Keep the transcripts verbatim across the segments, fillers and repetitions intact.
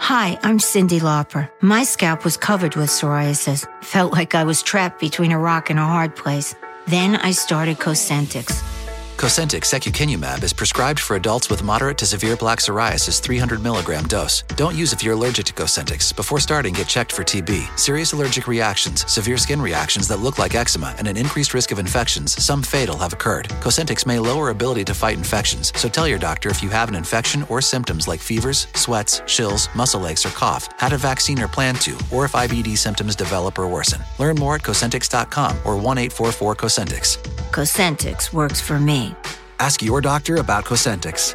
Hi, I'm Cyndi Lauper. My scalp was covered with psoriasis. Felt like I was trapped between a rock and a hard place. Then I started Cosentyx. Cosentyx secukinumab is prescribed for adults with moderate to severe plaque psoriasis three hundred milligram dose. Don't use if you're allergic to Cosentyx. Before starting, get checked for T B. Serious allergic reactions, severe skin reactions that look like eczema, and an increased risk of infections, some fatal, have occurred. Cosentyx may lower ability to fight infections, so tell your doctor if you have an infection or symptoms like fevers, sweats, chills, muscle aches, or cough, had a vaccine or plan to, or if I B D symptoms develop or worsen. Learn more at Cosentyx dot com or one eight four four Cosentyx. Cosentyx works for me. Ask your doctor about Cosentyx.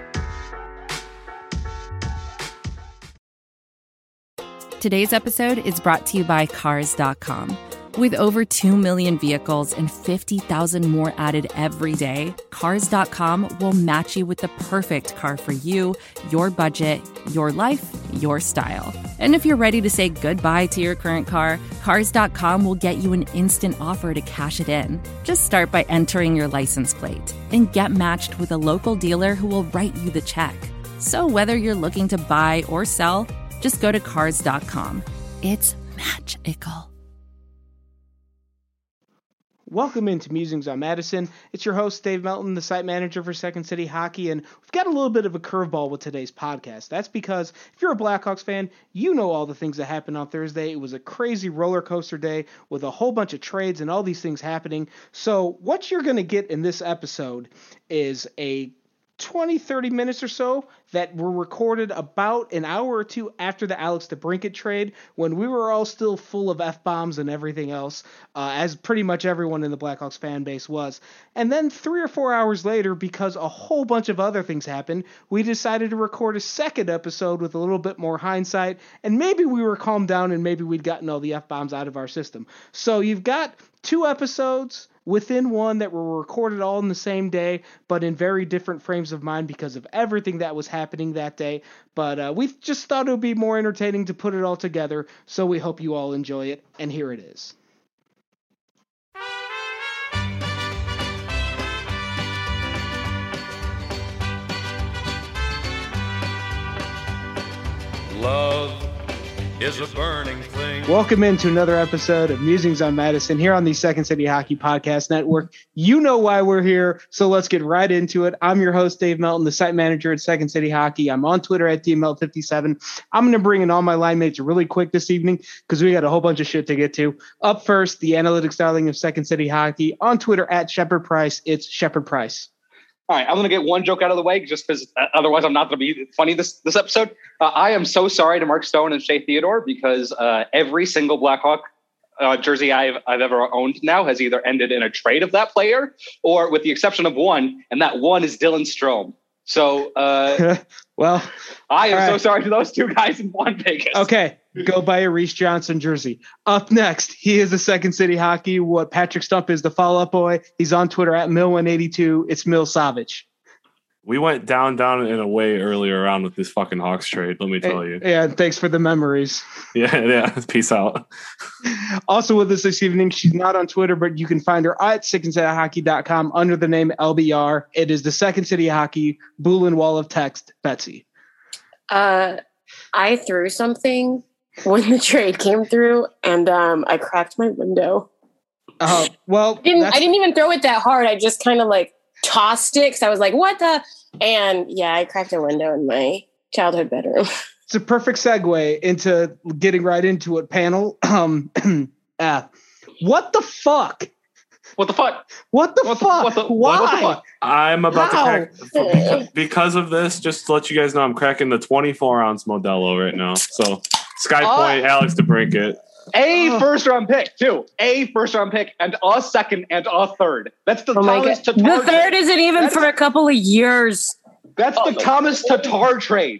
Today's episode is brought to you by Cars dot com. With over two million vehicles and fifty thousand more added every day, Cars dot com will match you with the perfect car for you, your budget, your life, your style. And if you're ready to say goodbye to your current car, Cars dot com will get you an instant offer to cash it in. Just start by entering your license plate and get matched with a local dealer who will write you the check. So whether you're looking to buy or sell, just go to Cars dot com. It's magical. Welcome into Musings on Madison. It's your host, Dave Melton, the site manager for Second City Hockey, and we've got a little bit of a curveball with today's podcast. That's because if you're a Blackhawks fan, you know all the things that happened on Thursday. It was a crazy roller coaster day with a whole bunch of trades and all these things happening. So what you're going to get in this episode is a twenty, thirty minutes or so that were recorded about an hour or two after the Alex DeBrincat trade, when we were all still full of F-bombs and everything else, uh, as pretty much everyone in the Blackhawks fan base was. And then three or four hours later, because a whole bunch of other things happened, we decided to record a second episode with a little bit more hindsight, and maybe we were calmed down and maybe we'd gotten all the F-bombs out of our system. So you've got two episodes within one that were recorded all in the same day, but in very different frames of mind because of everything that was happening that day. But uh, we just thought it would be more entertaining to put it all together, so we hope you all enjoy it, and here it is. Love is a burning thing. Welcome into another episode of Musings on Madison here on the Second City Hockey Podcast Network. You know why we're here, so let's get right into it. I'm your host, Dave Melton, the site manager at Second City Hockey. I'm on Twitter at D M L fifty-seven. I'm going to bring in all my line mates really quick this evening because we got a whole bunch of shit to get to. Up first, the analytics darling of Second City Hockey. On Twitter at Shepard Price, it's Shepard Price. All right, I'm going to get one joke out of the way just because otherwise I'm not going to be funny this this episode. Uh, I am so sorry to Mark Stone and Shea Theodore because uh, every single Blackhawk uh, jersey I've I've ever owned now has either ended in a trade of that player or with the exception of one, and that one is Dylan Strome. So, uh, well, I am right. so sorry to those two guys in Las Vegas. Okay, go buy a Reese Johnson jersey. Up next, he is the Second City Hockey. What Patrick Stump is the follow-up boy. He's on Twitter at Mill one eighty-two. It's Mill Savage. We went down, down in a way earlier around with this fucking Hawks trade. Let me tell you. Yeah, thanks for the memories. Yeah, yeah. Peace out. Also with us this evening, she's not on Twitter, but you can find her at second city hockey dot com under the name L B R. It is the Second City Hockey Boolin Wall of Text, Betsy. Uh, I threw something when the trade came through, and um, I cracked my window. Oh, uh, well. I didn't, I didn't even throw it that hard. I just kind of like tossed it because I was like, what the? And yeah, I cracked a window in my childhood bedroom. It's a perfect segue into getting right into it, panel. Um, uh, what the fuck? What the fuck? What the what fuck? The, what the, Why? What the fuck? I'm about How? to crack because, because of this. Just to let you guys know, I'm cracking the twenty-four ounce Modelo right now. So Sky Point, oh. Alex DeBrincat. A oh. first round pick, too. A first round pick and a second and a third. That's the oh Thomas Tatar. The third trade. Isn't even that's, for a couple of years. That's oh, the Thomas Tatar trade.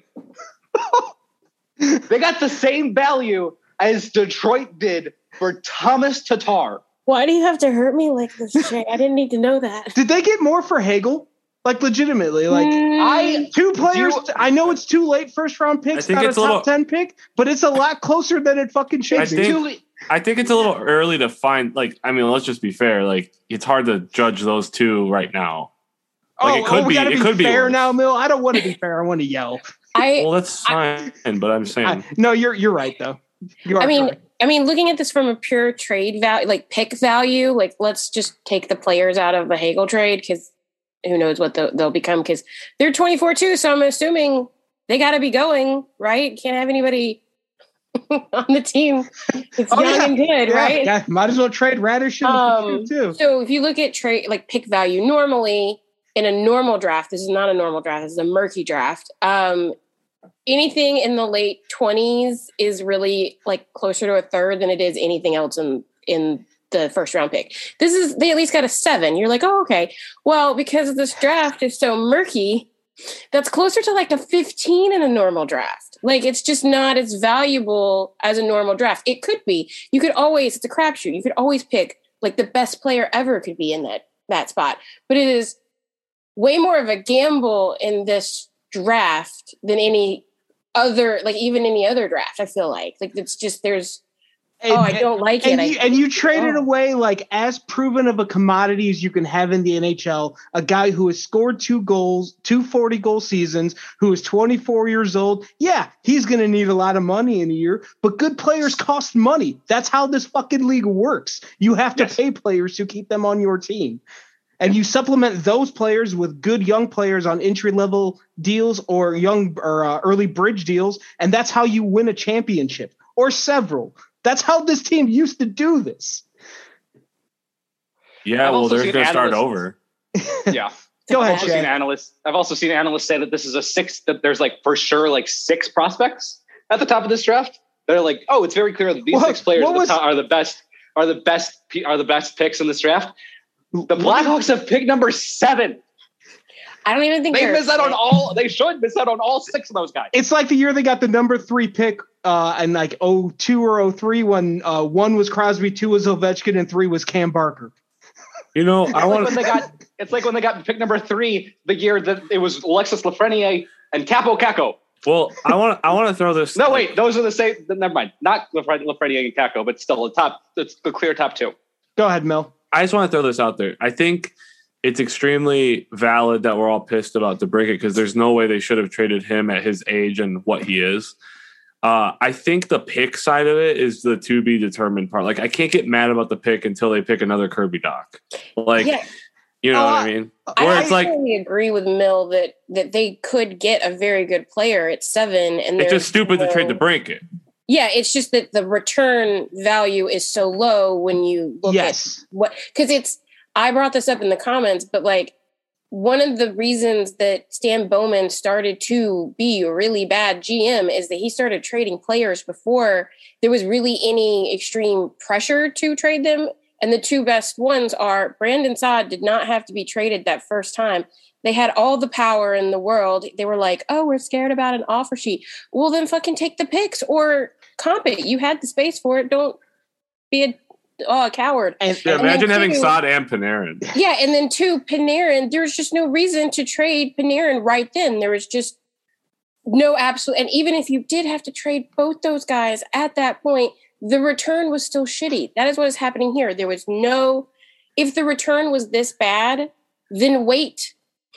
They got the same value as Detroit did for Thomas Tatar. Why do you have to hurt me like this, Jay? I didn't need to know that. Did they get more for Hagel? Like legitimately, like mm, I two players. You, I know it's too late, first round picks, not a top little, ten pick, but it's a lot closer than it fucking should I be. Think, I think it's a little early to find. Like, I mean, let's just be fair. Like, it's hard to judge those two right now. Like, oh, it could oh, we be. gotta It be could fair be now, Mill. I don't want to be fair. I want to yell. I Well, that's fine, but I'm saying I, no, you're you're right though. You are I mean, correct. I mean, looking at this from a pure trade value, like pick value, like let's just take the players out of the Hagel trade because who knows what the, they'll become because they're twenty-four too. So I'm assuming they got to be going, right? Can't have anybody on the team. It's Oh, young yeah. and good, Yeah, right? yeah, might as well trade Radish in Um, the too. So if you look at trade like pick value, normally in a normal draft, this is not a normal draft, this is a murky draft. Um, anything in the late twenties is really like closer to a third than it is anything else in in the first round pick. This is they at least got a seven. You're like, oh, okay. Well, because this draft is so murky, that's closer to like a fifteen in a normal draft. Like it's just not as valuable as a normal draft. It could be. You could always, it's a crapshoot. You could always pick like the best player ever could be in that that spot. But it is way more of a gamble in this draft than any other, like even any other draft, I feel like. Like it's just there's And, oh, I don't like and it. You, I, and you traded oh. away like as proven of a commodity as you can have in the N H L, a guy who has scored two goals, two forty goal seasons, who is twenty-four years old. Yeah, he's going to need a lot of money in a year, but good players cost money. That's how this fucking league works. You have to Yes. pay players to keep them on your team. And you supplement those players with good young players on entry level deals or young or uh, early bridge deals. And that's how you win a championship or several. That's how this team used to do this. yeah. I've Well, also they're seen going to start analysts- over. Yeah. Go I've ahead, also seen Chad. analysts. I've also seen analysts say that this is a six. That there's like for sure like six prospects at the top of this draft. They're like, oh, it's very clear that these What- six players what at the was- top are the best. Are the best. Are the best picks in this draft. The Blackhawks have pick number seven. I don't even think They they're- miss out on all. They should miss out on all six of those guys. It's like the year they got the number three pick uh, in like oh two or oh three when uh, one was Crosby, two was Ovechkin, and three was Cam Barker. You know, I It's like want when they got. It's like when they got pick number three the year that it was Alexis Lafreniere and Capo Caco. Well, I want I want to throw this. No, wait, those are the same. Never mind, not Lafre- Lafreniere and Caco, but still the top. It's the clear top two. Go ahead, Mel. I just want to throw this out there. I think it's extremely valid that we're all pissed about DeBrincat because there's no way they should have traded him at his age and what he is. Uh, I think the pick side of it is the to be determined part. Like, I can't get mad about the pick until they pick another Kirby Doc. Like, Yeah. you know Oh, what I mean? I Where it's like, absolutely agree with Mill that that they could get a very good player at seven, and it's there's just stupid to no- trade DeBrincat. Yeah, it's just that the return value is so low when you look Yes. at what because it's. I brought this up in the comments, but like one of the reasons that Stan Bowman started to be a really bad G M is that he started trading players before there was really any extreme pressure to trade them. And the two best ones are Brandon Saad did not have to be traded that first time. They had all the power in the world. They were like, oh, we're scared about an offer sheet. Well, then fucking take the picks or comp it. You had the space for it. Don't be a, oh, a coward. And, Yeah, And imagine then having two- Saad and Panarin. Yeah, and then two, Panarin, there's just no reason to trade Panarin right then. There was just no absolute. And even if you did have to trade both those guys at that point, the return was still shitty. That is what is happening here. There was no, if the return was this bad, then wait.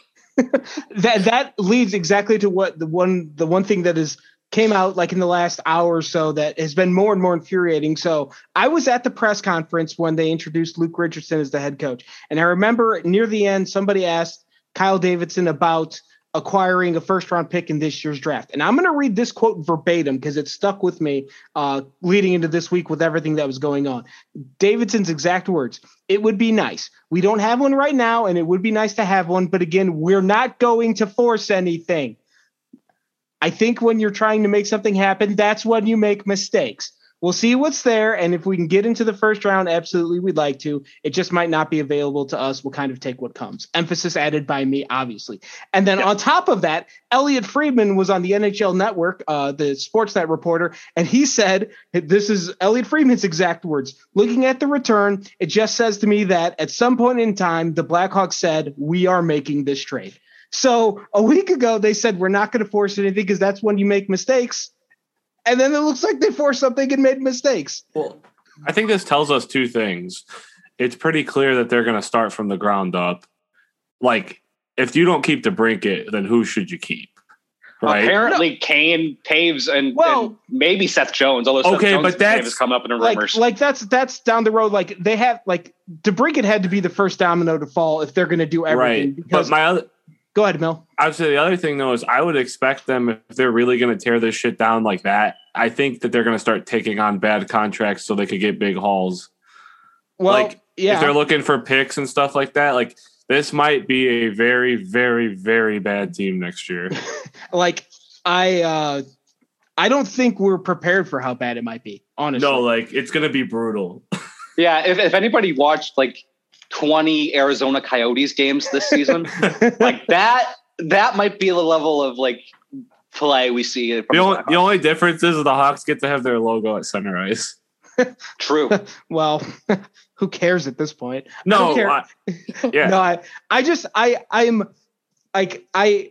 that that leads exactly to what the one the one thing that is came out like in the last hour or so that has been more and more infuriating. So I was at the press conference when they introduced Luke Richardson as the head coach, and I remember near the end somebody asked Kyle Davidson about acquiring a first round pick in this year's draft, and I'm going to read this quote verbatim because it stuck with me uh, leading into this week with everything that was going on. Davidson's exact words: "It would be nice. We don't have one right now, and it would be nice to have one. But again, we're not going to force anything. I think when you're trying to make something happen, that's when you make mistakes. We'll see what's there, and if we can get into the first round, absolutely we'd like to. It just might not be available to us. We'll kind of take what comes." Emphasis added by me, obviously. And then on top of that, Elliot Friedman was on the N H L Network, uh, the Sportsnet reporter, and he said, this is Elliot Friedman's exact words, "Looking at the return, it just says to me that at some point in time, the Blackhawks said, we are making this trade." So a week ago, they said, we're not going to force anything because that's when you make mistakes. And then it looks like they forced something and made mistakes. Well, I think this tells us two things. It's pretty clear that they're going to start from the ground up. Like, if you don't keep DeBrincat, then who should you keep? Right. Apparently, no. Kane, Taves, and, well, and maybe Seth Jones. Although Seth okay, Jones but that's is coming up in the like, rumors. Like that's that's down the road. Like they have like DeBrincat had to be the first domino to fall if they're going to do everything. Right. Because, but my other, go ahead, Mel. I would say the other thing though is I would expect them if they're really going to tear this shit down like that. I think that they're going to start taking on bad contracts so they could get big hauls. Well, like yeah. if they're looking for picks and stuff like that, like this might be a very, very, very bad team next year. like. I uh, I don't think we're prepared for how bad it might be, honestly. No, like it's gonna be brutal. Yeah, if, if anybody watched like twenty Arizona Coyotes games this season, like that that might be the level of like play we see. From the, the, only, the only difference is the Hawks get to have their logo at center ice. True. Well, who cares at this point? No, I I, yeah. No, I I just I I'm like I.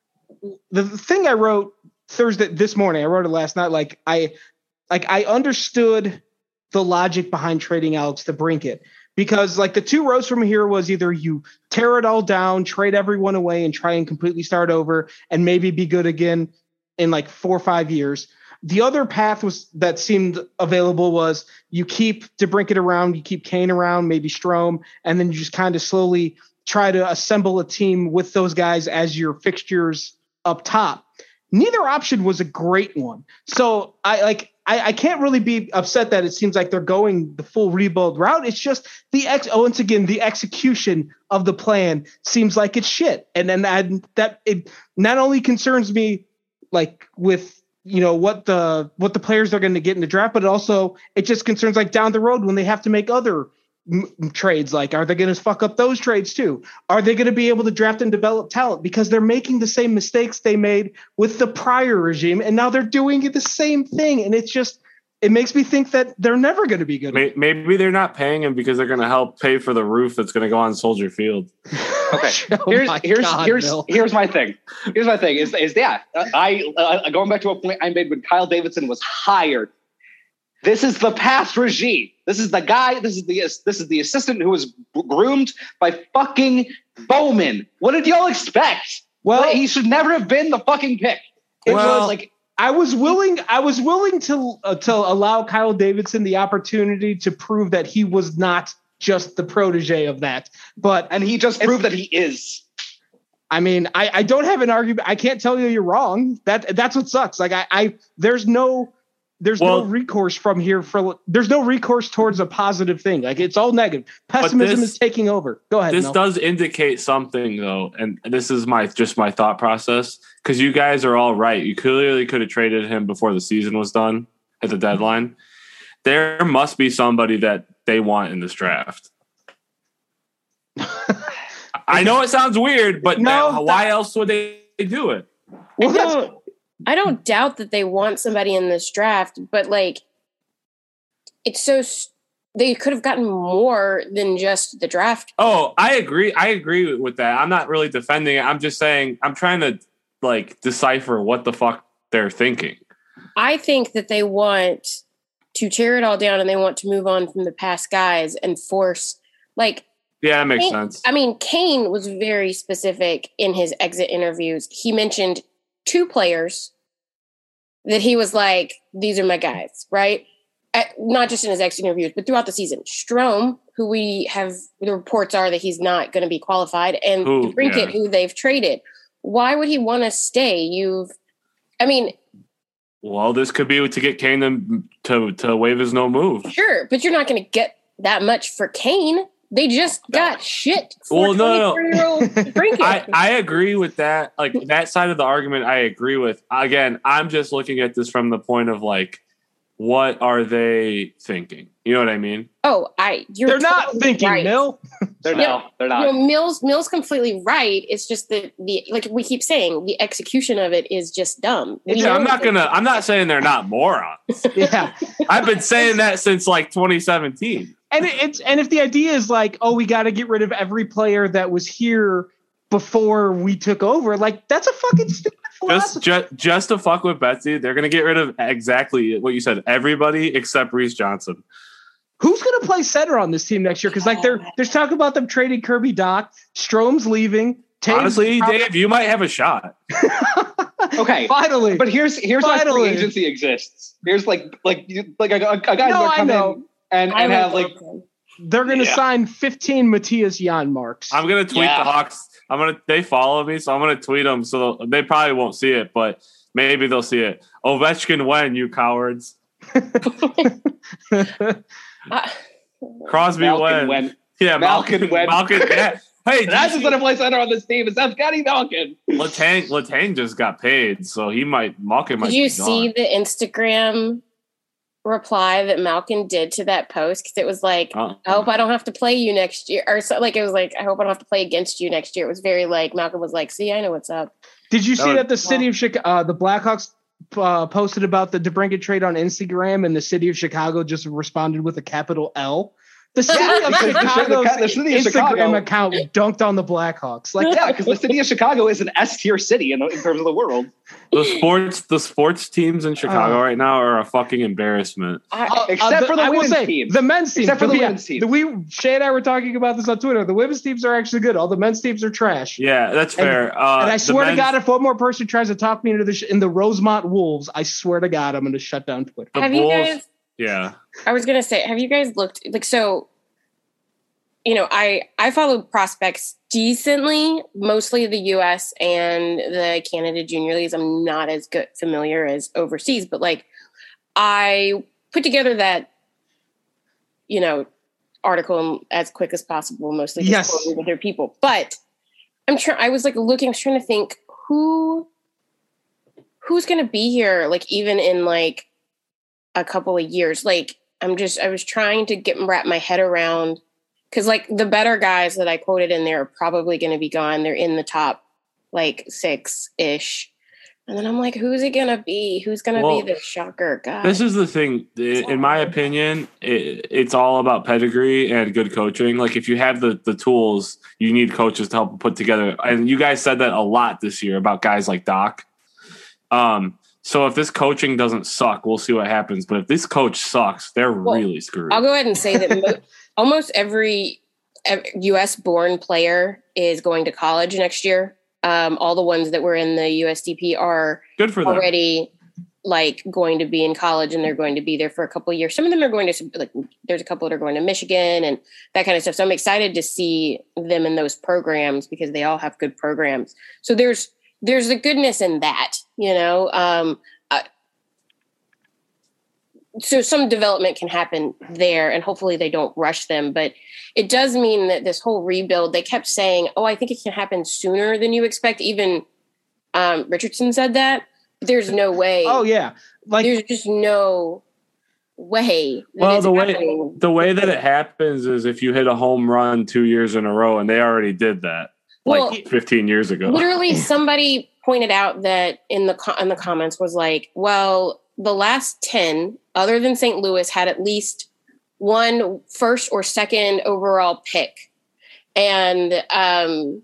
The thing I wrote Thursday this morning, I wrote it last night. Like I, like I understood the logic behind trading Alex DeBrincat because like the two roads from here was either you tear it all down, trade everyone away and try and completely start over and maybe be good again in like four or five years. The other path was that seemed available was you keep DeBrincat around, you keep Kane around, maybe Strome, and then you just kind of slowly try to assemble a team with those guys as your fixtures up top. Neither option was a great one. So I like I, I can't really be upset that it seems like they're going the full rebuild route. It's just the ex oh, once again the execution of the plan seems like it's shit. And then that that it not only concerns me like with you know what the what the players are going to get in the draft, but also it just concerns like down the road when they have to make other M- trades. Like, are they going to fuck up those trades too? Are they going to be able to draft and develop talent? Because they're making the same mistakes they made with the prior regime, and now they're doing the same thing. And it's just, it makes me think that they're never going to be good. Maybe they're not paying him because they're going to help pay for the roof that's going to go on Soldier Field. Okay, oh here's here's God, here's Bill. here's my thing. Here's my thing is is yeah. I uh, going back to a point I made when Kyle Davidson was hired. This is the past regime. This is the guy. This is the this is the assistant who was groomed by fucking Bowman. What did y'all expect? Well, like, he should never have been the fucking pick. It well, was like I was willing. I was willing to uh, to allow Kyle Davidson the opportunity to prove that he was not just the protege of that. But and he just proved that he is. I mean, I, I don't have an argument. I can't tell you you're wrong. That that's what sucks. Like I, I there's no. There's well, no recourse from here for there's no recourse towards a positive thing. Like it's all negative. Pessimism this, is taking over. Go ahead. This Mel. does indicate something though, and this is my just my thought process because you guys are all right. You clearly could have traded him before the season was done at the deadline. There must be somebody that they want in this draft. I know it sounds weird, but no, that, why else would they do it? Well, I don't, I don't doubt that they want somebody in this draft, but like, it's so they could have gotten more than just the draft. Oh, I agree. I agree with that. I'm not really defending it. I'm just saying I'm trying to like decipher what the fuck they're thinking. I think that they want to tear it all down and they want to move on from the past guys and force like. Yeah, that makes Kane, sense. I mean, Kane was very specific in his exit interviews. He mentioned two players that he was like, these are my guys, right? At, not just in his exit interviews, but throughout the season. Strome, who we have, the reports are that he's not going to be qualified, and DeBrincat, yeah. who they've traded. Why would he want to stay? You've, I mean... Well, this could be to get Kane to, to, to waive his no move. Sure, but you're not going to get that much for Kane. They just got shit for well, no, no, no. I, I, I agree with that. Like that side of the argument, I agree with. Again, I'm just looking at this from the point of like, what are they thinking? You know what I mean? Oh, I. You're they're not totally thinking, right. Mill. They're yeah, no, they're not. You know, Mill's Mill's completely right. It's just that the like we keep saying, the execution of it is just dumb. We yeah, I'm not gonna. I'm not saying they're not morons. Yeah, I've been saying that since like twenty seventeen. And it's and if the idea is like, oh, we got to get rid of every player that was here before we took over, like that's a fucking stupid philosophy. Just, just, just to fuck with Betsy, they're gonna get rid of exactly what you said. Everybody except Reese Johnson. Who's gonna play center on this team next year? Because like they're there's talk about them trading Kirby Doc, Strome's leaving. Taves Honestly, probably- Dave, you might have a shot. Okay, finally. But here's here's finally. why free agency exists. Here's like like like a, a, a guy no, that come in and, and have like they're gonna yeah. sign fifteen Matthias Janmarks. I'm gonna tweet yeah. the Hawks. I'm gonna. They follow me, so I'm gonna tweet them. So they probably won't see it, but maybe they'll see it. Ovechkin, when you cowards. uh, Crosby, Malkin when. when. Yeah, Malkin, Malkin, when. Malkin, yeah. Hey, that's the center play center on this team. Is that's Scotty Malkin. Letang, Letang just got paid, so he might. Malkin might. Did you be see gone. the Instagram reply that Malkin did to that post? Because it was like, uh-uh. I hope I don't have to play you next year, or so, like it was like, I hope I don't have to play against you next year. It was very like Malkin was like, see, I know what's up. Did you That see was- that the city of Chicago, uh, the Blackhawks uh, posted about the DeBrincat trade on Instagram, and the city of Chicago just responded with a capital L? The city Yeah, of because the- Chicago's the- the city of Instagram Chicago- account dunked on the Blackhawks. Like, Yeah, because the city of Chicago is an S tier city in, in terms of the world. The sports, the sports teams in Chicago Uh, right now are a fucking embarrassment. I, Uh, Except the- for the I will women's say, team. the men's team. Except for the yeah, women's team. The, we Shay and I were talking about this on Twitter. The women's teams are actually good. All the men's teams are trash. Yeah, that's And- fair. Uh, and I the swear to men's- God, if one more person tries to talk me into the sh- in the Rosemont Wolves, I swear to God, I'm going to shut down Twitter. the have you Bulls- guys? Yeah, I was gonna say, have you guys looked like so? You know, I I follow prospects decently, mostly the U S and the Canada Junior Leagues. I'm not as good familiar as overseas, but like I put together that, you know, article as quick as possible, mostly just Yes. quoting other people. But I'm trying. I was like looking, I was trying to think who who's gonna be here, like even in like a couple of years. Like I'm just I was trying to get wrap my head around. Because, like, the better guys that I quoted in there are probably going to be gone. They're in the top, like, six-ish. And then I'm like, who's it going to be? Who's going to Well, be the shocker guy? this is the thing. In my opinion, it, it's all about pedigree and good coaching. Like, if you have the, the tools, you need coaches to help put together. And you guys said that a lot this year about guys like Doc. Um, so if this coaching doesn't suck, we'll see what happens. But if this coach sucks, they're Well, really screwed. I'll go ahead and say that mo- almost every U S-born player is going to college next year. Um, all the ones that were in the U S D P are Good for them. already like going to be in college, and they're going to be there for a couple of years. Some of them are going to like, there's a couple that are going to Michigan and that kind of stuff. So I'm excited to see them in those programs because they all have good programs. So there's, there's a goodness in that, you know? Um, uh, so some development can happen there, and hopefully they don't rush them, but it does mean that this whole rebuild, they kept saying, oh, I think it can happen sooner than you expect. Even um, Richardson said that. There's no way. Oh, yeah. Like, There's just no way. that Well, it's the way happening. the way that it happens is if you hit a home run two years in a row, and they already did that like Well, fifteen years ago. Literally, somebody pointed out that in the co- in the comments was like, well, the last ten, other than Saint Louis, had at least one first or second overall pick. And um,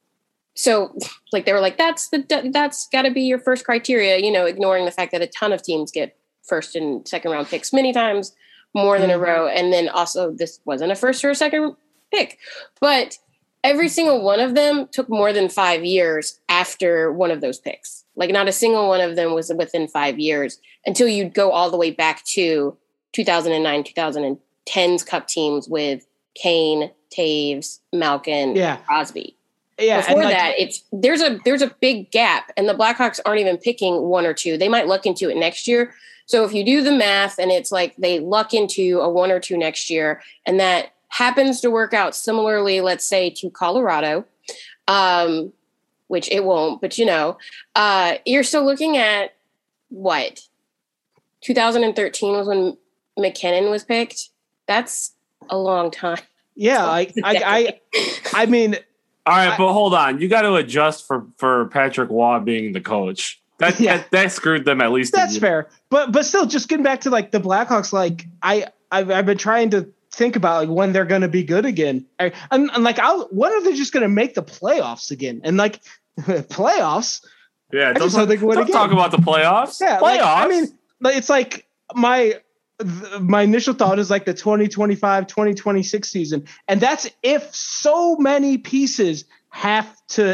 so like, they were like, that's the, that's gotta be your first criteria, you know, ignoring the fact that a ton of teams get first and second round picks many times more than a row. And then also this wasn't a first or a second pick, but every single one of them took more than five years after one of those picks. Like not a single one of them was within five years until you'd go all the way back to two thousand nine, twenty ten's Cup teams with Kane, Taves, Malkin, Yeah. Crosby. yeah. Before and like, that, it's there's a there's a big gap, and the Blackhawks aren't even picking one or two. They might luck into it next year. So if you do the math, and it's like they luck into a one or two next year, and that happens to work out similarly, let's say to Colorado, um, which it won't, but you know, uh, you're still looking at what two thousand thirteen was when McKinnon was picked. That's a long time. yeah, I, I, I, I mean, All right, I- but hold on. You got to adjust for for Patrick Waugh being the coach. That Yeah. that, that screwed them at least. a that's year. fair. But but still, just getting back to like the Blackhawks, like I I've, I've been trying to think about like when they're going to be good again. I, and, and like, I'll, when are they just going to make the playoffs again? And like playoffs, Yeah, I don't, just don't think it would don't again. talk about the playoffs. yeah, playoffs. like, I mean, like, it's like my th- my initial thought is like the twenty twenty-five twenty twenty-six season, and that's if so many pieces have to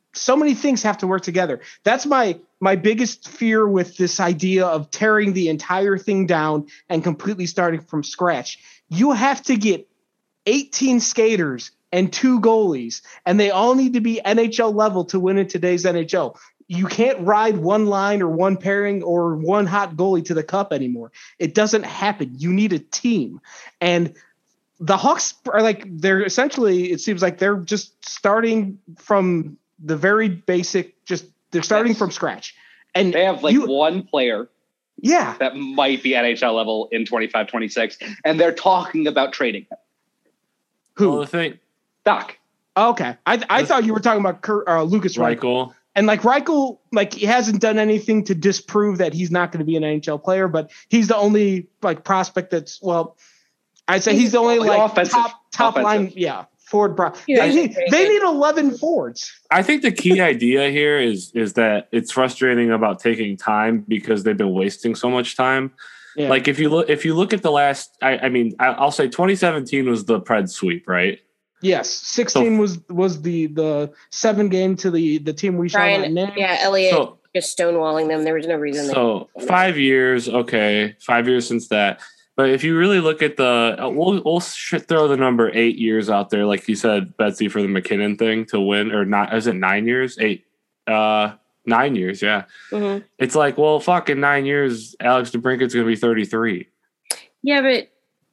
so many things have to work together. That's my my biggest fear with this idea of tearing the entire thing down and completely starting from scratch. You have to get eighteen skaters and two goalies, and they all need to be N H L level to win in today's N H L. You can't ride one line or one pairing or one hot goalie to the cup anymore. It doesn't happen. You need a team. And the Hawks are like, they're essentially, it seems like they're just starting from the very basic, just they're starting yes. from scratch. And they have like you, one player yeah, that might be N H L level in twenty-five twenty-six, and they're talking about trading him. Who? Well, the thing, Doc. Oh, okay. I I thought you were talking about Kurt, uh, Lucas Reichel. Reichel. And like Reichel, like he hasn't done anything to disprove that he's not going to be an N H L player, but he's the only like prospect that's, well, I'd say he's, he's the only like offensive. top top offensive. line, yeah, forward. Pro- Yeah, they need they need eleven forwards. I think the key idea here is is that it's frustrating about taking time because they've been wasting so much time. Yeah. Like if you look if you look at the last, I, I mean, I'll say twenty seventeen was the Pred sweep, right? Yes, sixteen so, was was the the seven game to the the team we shot Brian, name. Yeah, Elliot so, just stonewalling them. There was no reason. So five years, okay, five years since that. But if you really look at the, we'll we'll throw the number eight years out there, like you said, Betsy, for the McKinnon thing to win, or not? Is it nine years? Eight, uh, nine years? Yeah. Mm-hmm. It's like, well, fuck, in nine years, Alex DeBrincat's going to be thirty-three. Yeah, but.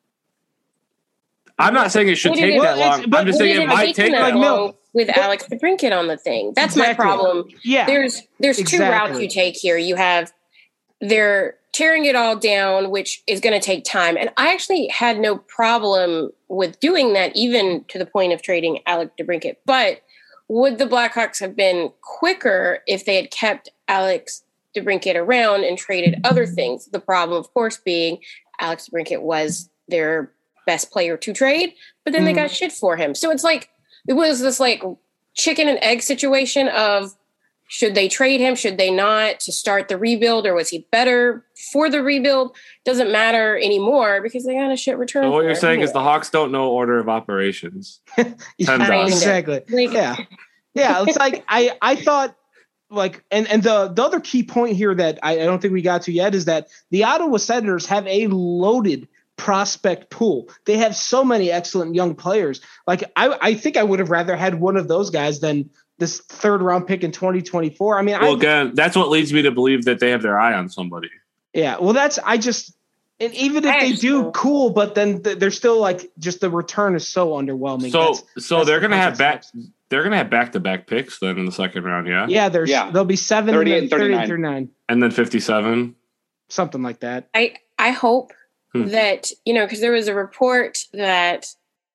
I'm not saying it should take that long. I'm just saying it might take that long. With Alex DeBrincat on the thing. That's exactly. my problem. Yeah. There's there's exactly. two routes you take here. You have they're tearing it all down, which is going to take time. And I actually had no problem with doing that, even to the point of trading Alex DeBrincat. But would the Blackhawks have been quicker if they had kept Alex DeBrincat around and traded other things? The problem, of course, being Alex DeBrincat was their best player to trade, but then mm. they got shit for him. So it's like, it was this like chicken and egg situation of should they trade him? Should they not to start the rebuild, or was he better for the rebuild? Doesn't matter anymore because they got a shit return. So what you're saying anyway. is the Hawks don't know order of operations. yeah, exactly. Like, yeah. Yeah. It's like, I, I thought like, and, and the, the other key point here that I, I don't think we got to yet is that the Ottawa Senators have a loaded prospect pool. They have so many excellent young players. Like I, I think I would have rather had one of those guys than this third round pick in twenty twenty-four. I mean, well, I, again, that's what leads me to believe that they have their eye on somebody. Yeah. Well, that's, I just, and even if they do, cool, but then th- they're still like, just the return is so underwhelming. So, that's, so that's they're going to have back, sucks. they're going to have back to back picks then in the second round. Yeah. Yeah. There's, yeah. there'll be seven, thirty-eight and thirty-eight, thirty-nine. And then fifty-seven. Something like that. I, I hope that, you know, because there was a report that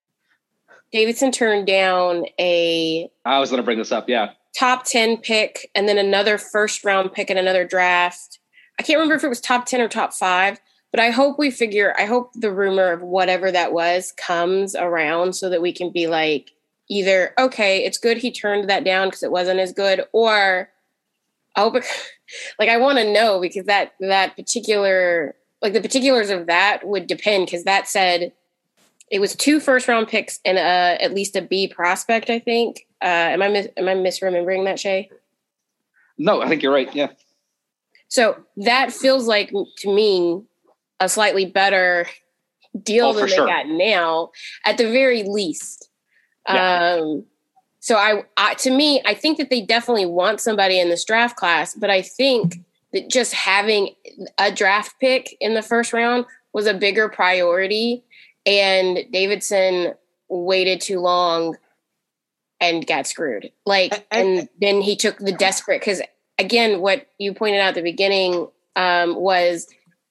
Davidson turned down a I was going to bring this up, yeah. top ten pick and then another first round pick in another draft. I can't remember if it was top ten or top five, but I hope we figure, I hope the rumor of whatever that was comes around so that we can be like, either, okay, it's good he turned that down because it wasn't as good, or I hope it, like, I want to know because that, that particular... Like the particulars of that would depend because that said it was two first round picks and uh, at least a B prospect. I think. Uh, am I mis- am I misremembering that, Shay? No, I think you're right. Yeah. So that feels like to me a slightly better deal oh, than they sure. got now, at the very least. Yeah. Um, so I, I, to me, I think that they definitely want somebody in this draft class, but I think that just having a draft pick in the first round was a bigger priority, and Davidson waited too long and got screwed. Like, I, I, and then he took the desperate, because again, what you pointed out at the beginning um, was,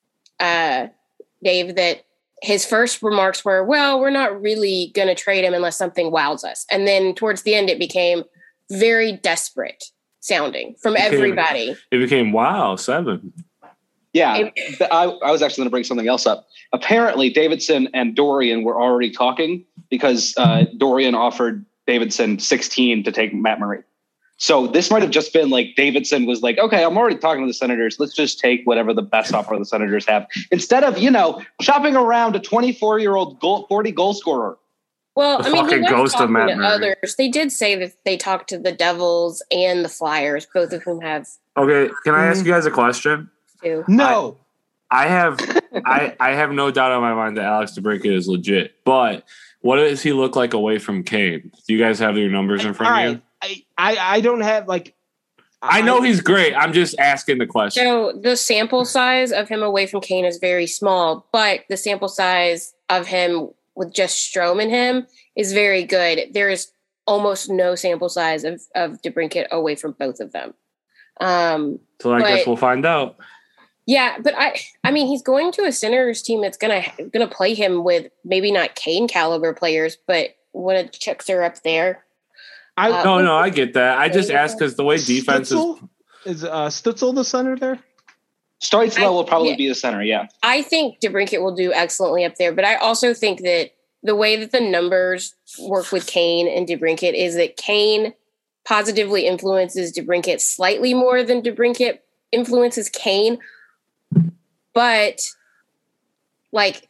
uh, Dave, that his first remarks were, well, we're not really going to trade him unless something wows us. And then towards the end, it became very desperate sounding from it became, everybody. It became, wow, seven. Yeah, I, I was actually going to bring something else up. Apparently, Davidson and Dorian were already talking because uh, Dorian offered Davidson sixteen to take Matt Murray. So this might have just been like Davidson was like, okay, I'm already talking to the Senators. Let's just take whatever the best offer the Senators have. Instead of, you know, shopping around a twenty-four-year-old goal, forty goal scorer. Well, The I mean, he fucking was ghost of talking Matt to Murray. others. They did say that they talked to the Devils and the Flyers, both of whom have Okay, can I Mm-hmm. ask you guys a question? two. No. I have I, I have no doubt in my mind that Alex DeBrincat is legit, but what does he look like away from Kane? Do you guys have your numbers in front All of you? right. I, I, I don't have like. I know he's great. I'm just asking the question. So the sample size of him away from Kane is very small, but the sample size of him with just Strome in him is very good. There is almost no sample size of, of DeBrincat away from both of them. Um, So I but- guess we'll find out. Yeah, but I I mean he's going to a Senators team that's gonna gonna play him with maybe not Kane caliber players, but when it checks are up there. I, Uh, No, no, I get that. I just asked because the way defense is. Stutzel? Is uh, Stutzel the center there? Stoitzla I- will probably yeah. be the center. Yeah. I think DeBrincat will do excellently up there, but I also think that the way that the numbers work with Kane and DeBrincat is that Kane positively influences DeBrincat slightly more than DeBrincat influences Kane. But like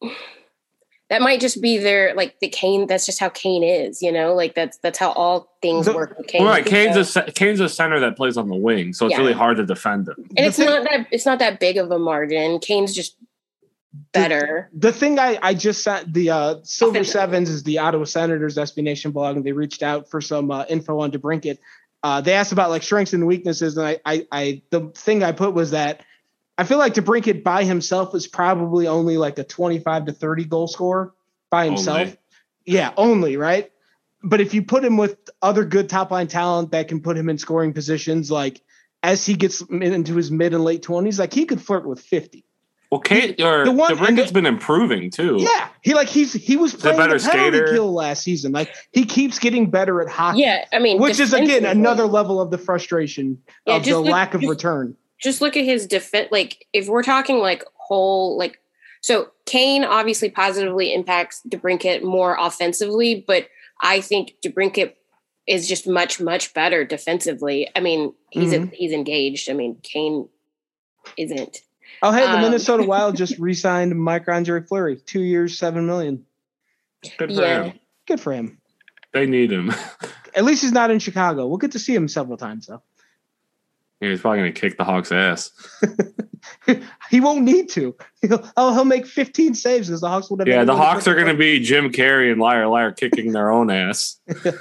that might just be their like the Kane. That's just how Kane is, you know. Like that's that's how all things The- work with Kane. Well, right, Kane's So- a ce- Kane's a center that plays on the wing, so it's Yeah. really hard to defend him. and the it's thing- not that it's not that big of a margin. Kane's just better. The thing I, I just sent the uh, Silver Offensive. Sevens is the Ottawa Senators S B Nation blog, and they reached out for some uh, info on DeBrincat. Uh, they asked about like strengths and weaknesses, and I, I, I the thing I put was that I feel like DeBrincat by himself is probably only like a twenty-five to thirty goal scorer by himself. Only. Yeah, only, right? But if you put him with other good top line talent that can put him in scoring positions, like as he gets into his mid and late twenties, like he could flirt with fifty. Well, Kane or the one- DeBrincat's been improving too. Yeah, he like he's he was a playing better the penalty skater. kill last season. Like he keeps getting better at hockey. Yeah, I mean, which is again defensively- another level of the frustration Yeah, of the just look- lack of just- return. Just look at his defense. Like if we're talking like whole like so Kane obviously positively impacts DeBrincat more offensively, but I think DeBrincat is just much much better defensively. I mean, he's Mhm. he's engaged. I mean, Kane isn't. Oh, hey, the Um, Minnesota Wild just re-signed Mike Andre Fleury, two years, seven million. Good for Yeah. him. Good for him. They need him. At least he's not in Chicago. We'll get to see him several times though. He's probably gonna kick the Hawks' ass. He won't need to. He'll, oh, he'll make fifteen saves because the Hawks would have. Yeah, the anyone to Hawks put are the- gonna be Jim Carrey and Liar Liar kicking their own ass.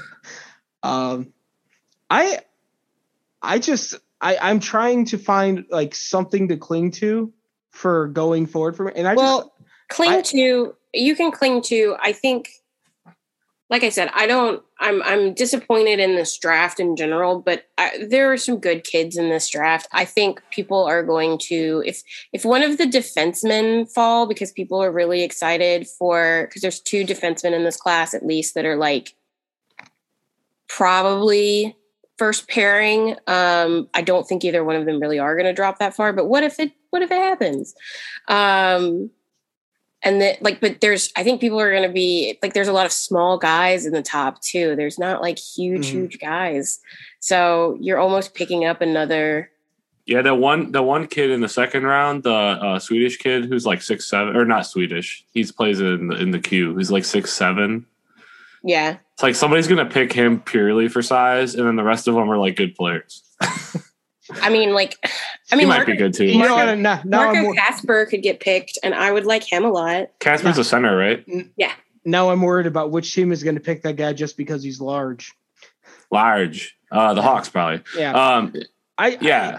Um, I, I just, I, I'm trying to find like something to cling to for going forward for me, and I Well, just, cling I- to you can cling to. I think, like I said, I don't. I'm I'm disappointed in this draft in general, but I, there are some good kids in this draft. I think people are going to if if one of the defensemen fall because people are really excited for because there's two defensemen in this class at least that are like probably first pairing. Um, I don't think either one of them really are going to drop that far. But what if it? What if it happens? Um, and that like, but there's, I think people are going to be like, there's a lot of small guys in the top too. There's not like huge, Mhm. huge guys. So you're almost picking up another. Yeah, the one the one kid in the second round, the uh, Swedish kid who's like six seven or not Swedish. He's plays in the, in the queue. He's like six seven. Yeah. It's like somebody's gonna pick him purely for size, and then the rest of them are like good players. I mean, like, I He mean, might Marco, be good too. you know, Marco- what, now, now I'm Marco more, Casper could get picked, and I would like him a lot. Casper's a center, right? now I'm worried about which team is going to pick that guy just because he's large. Large. Uh, the Hawks probably. Yeah, Um, I yeah.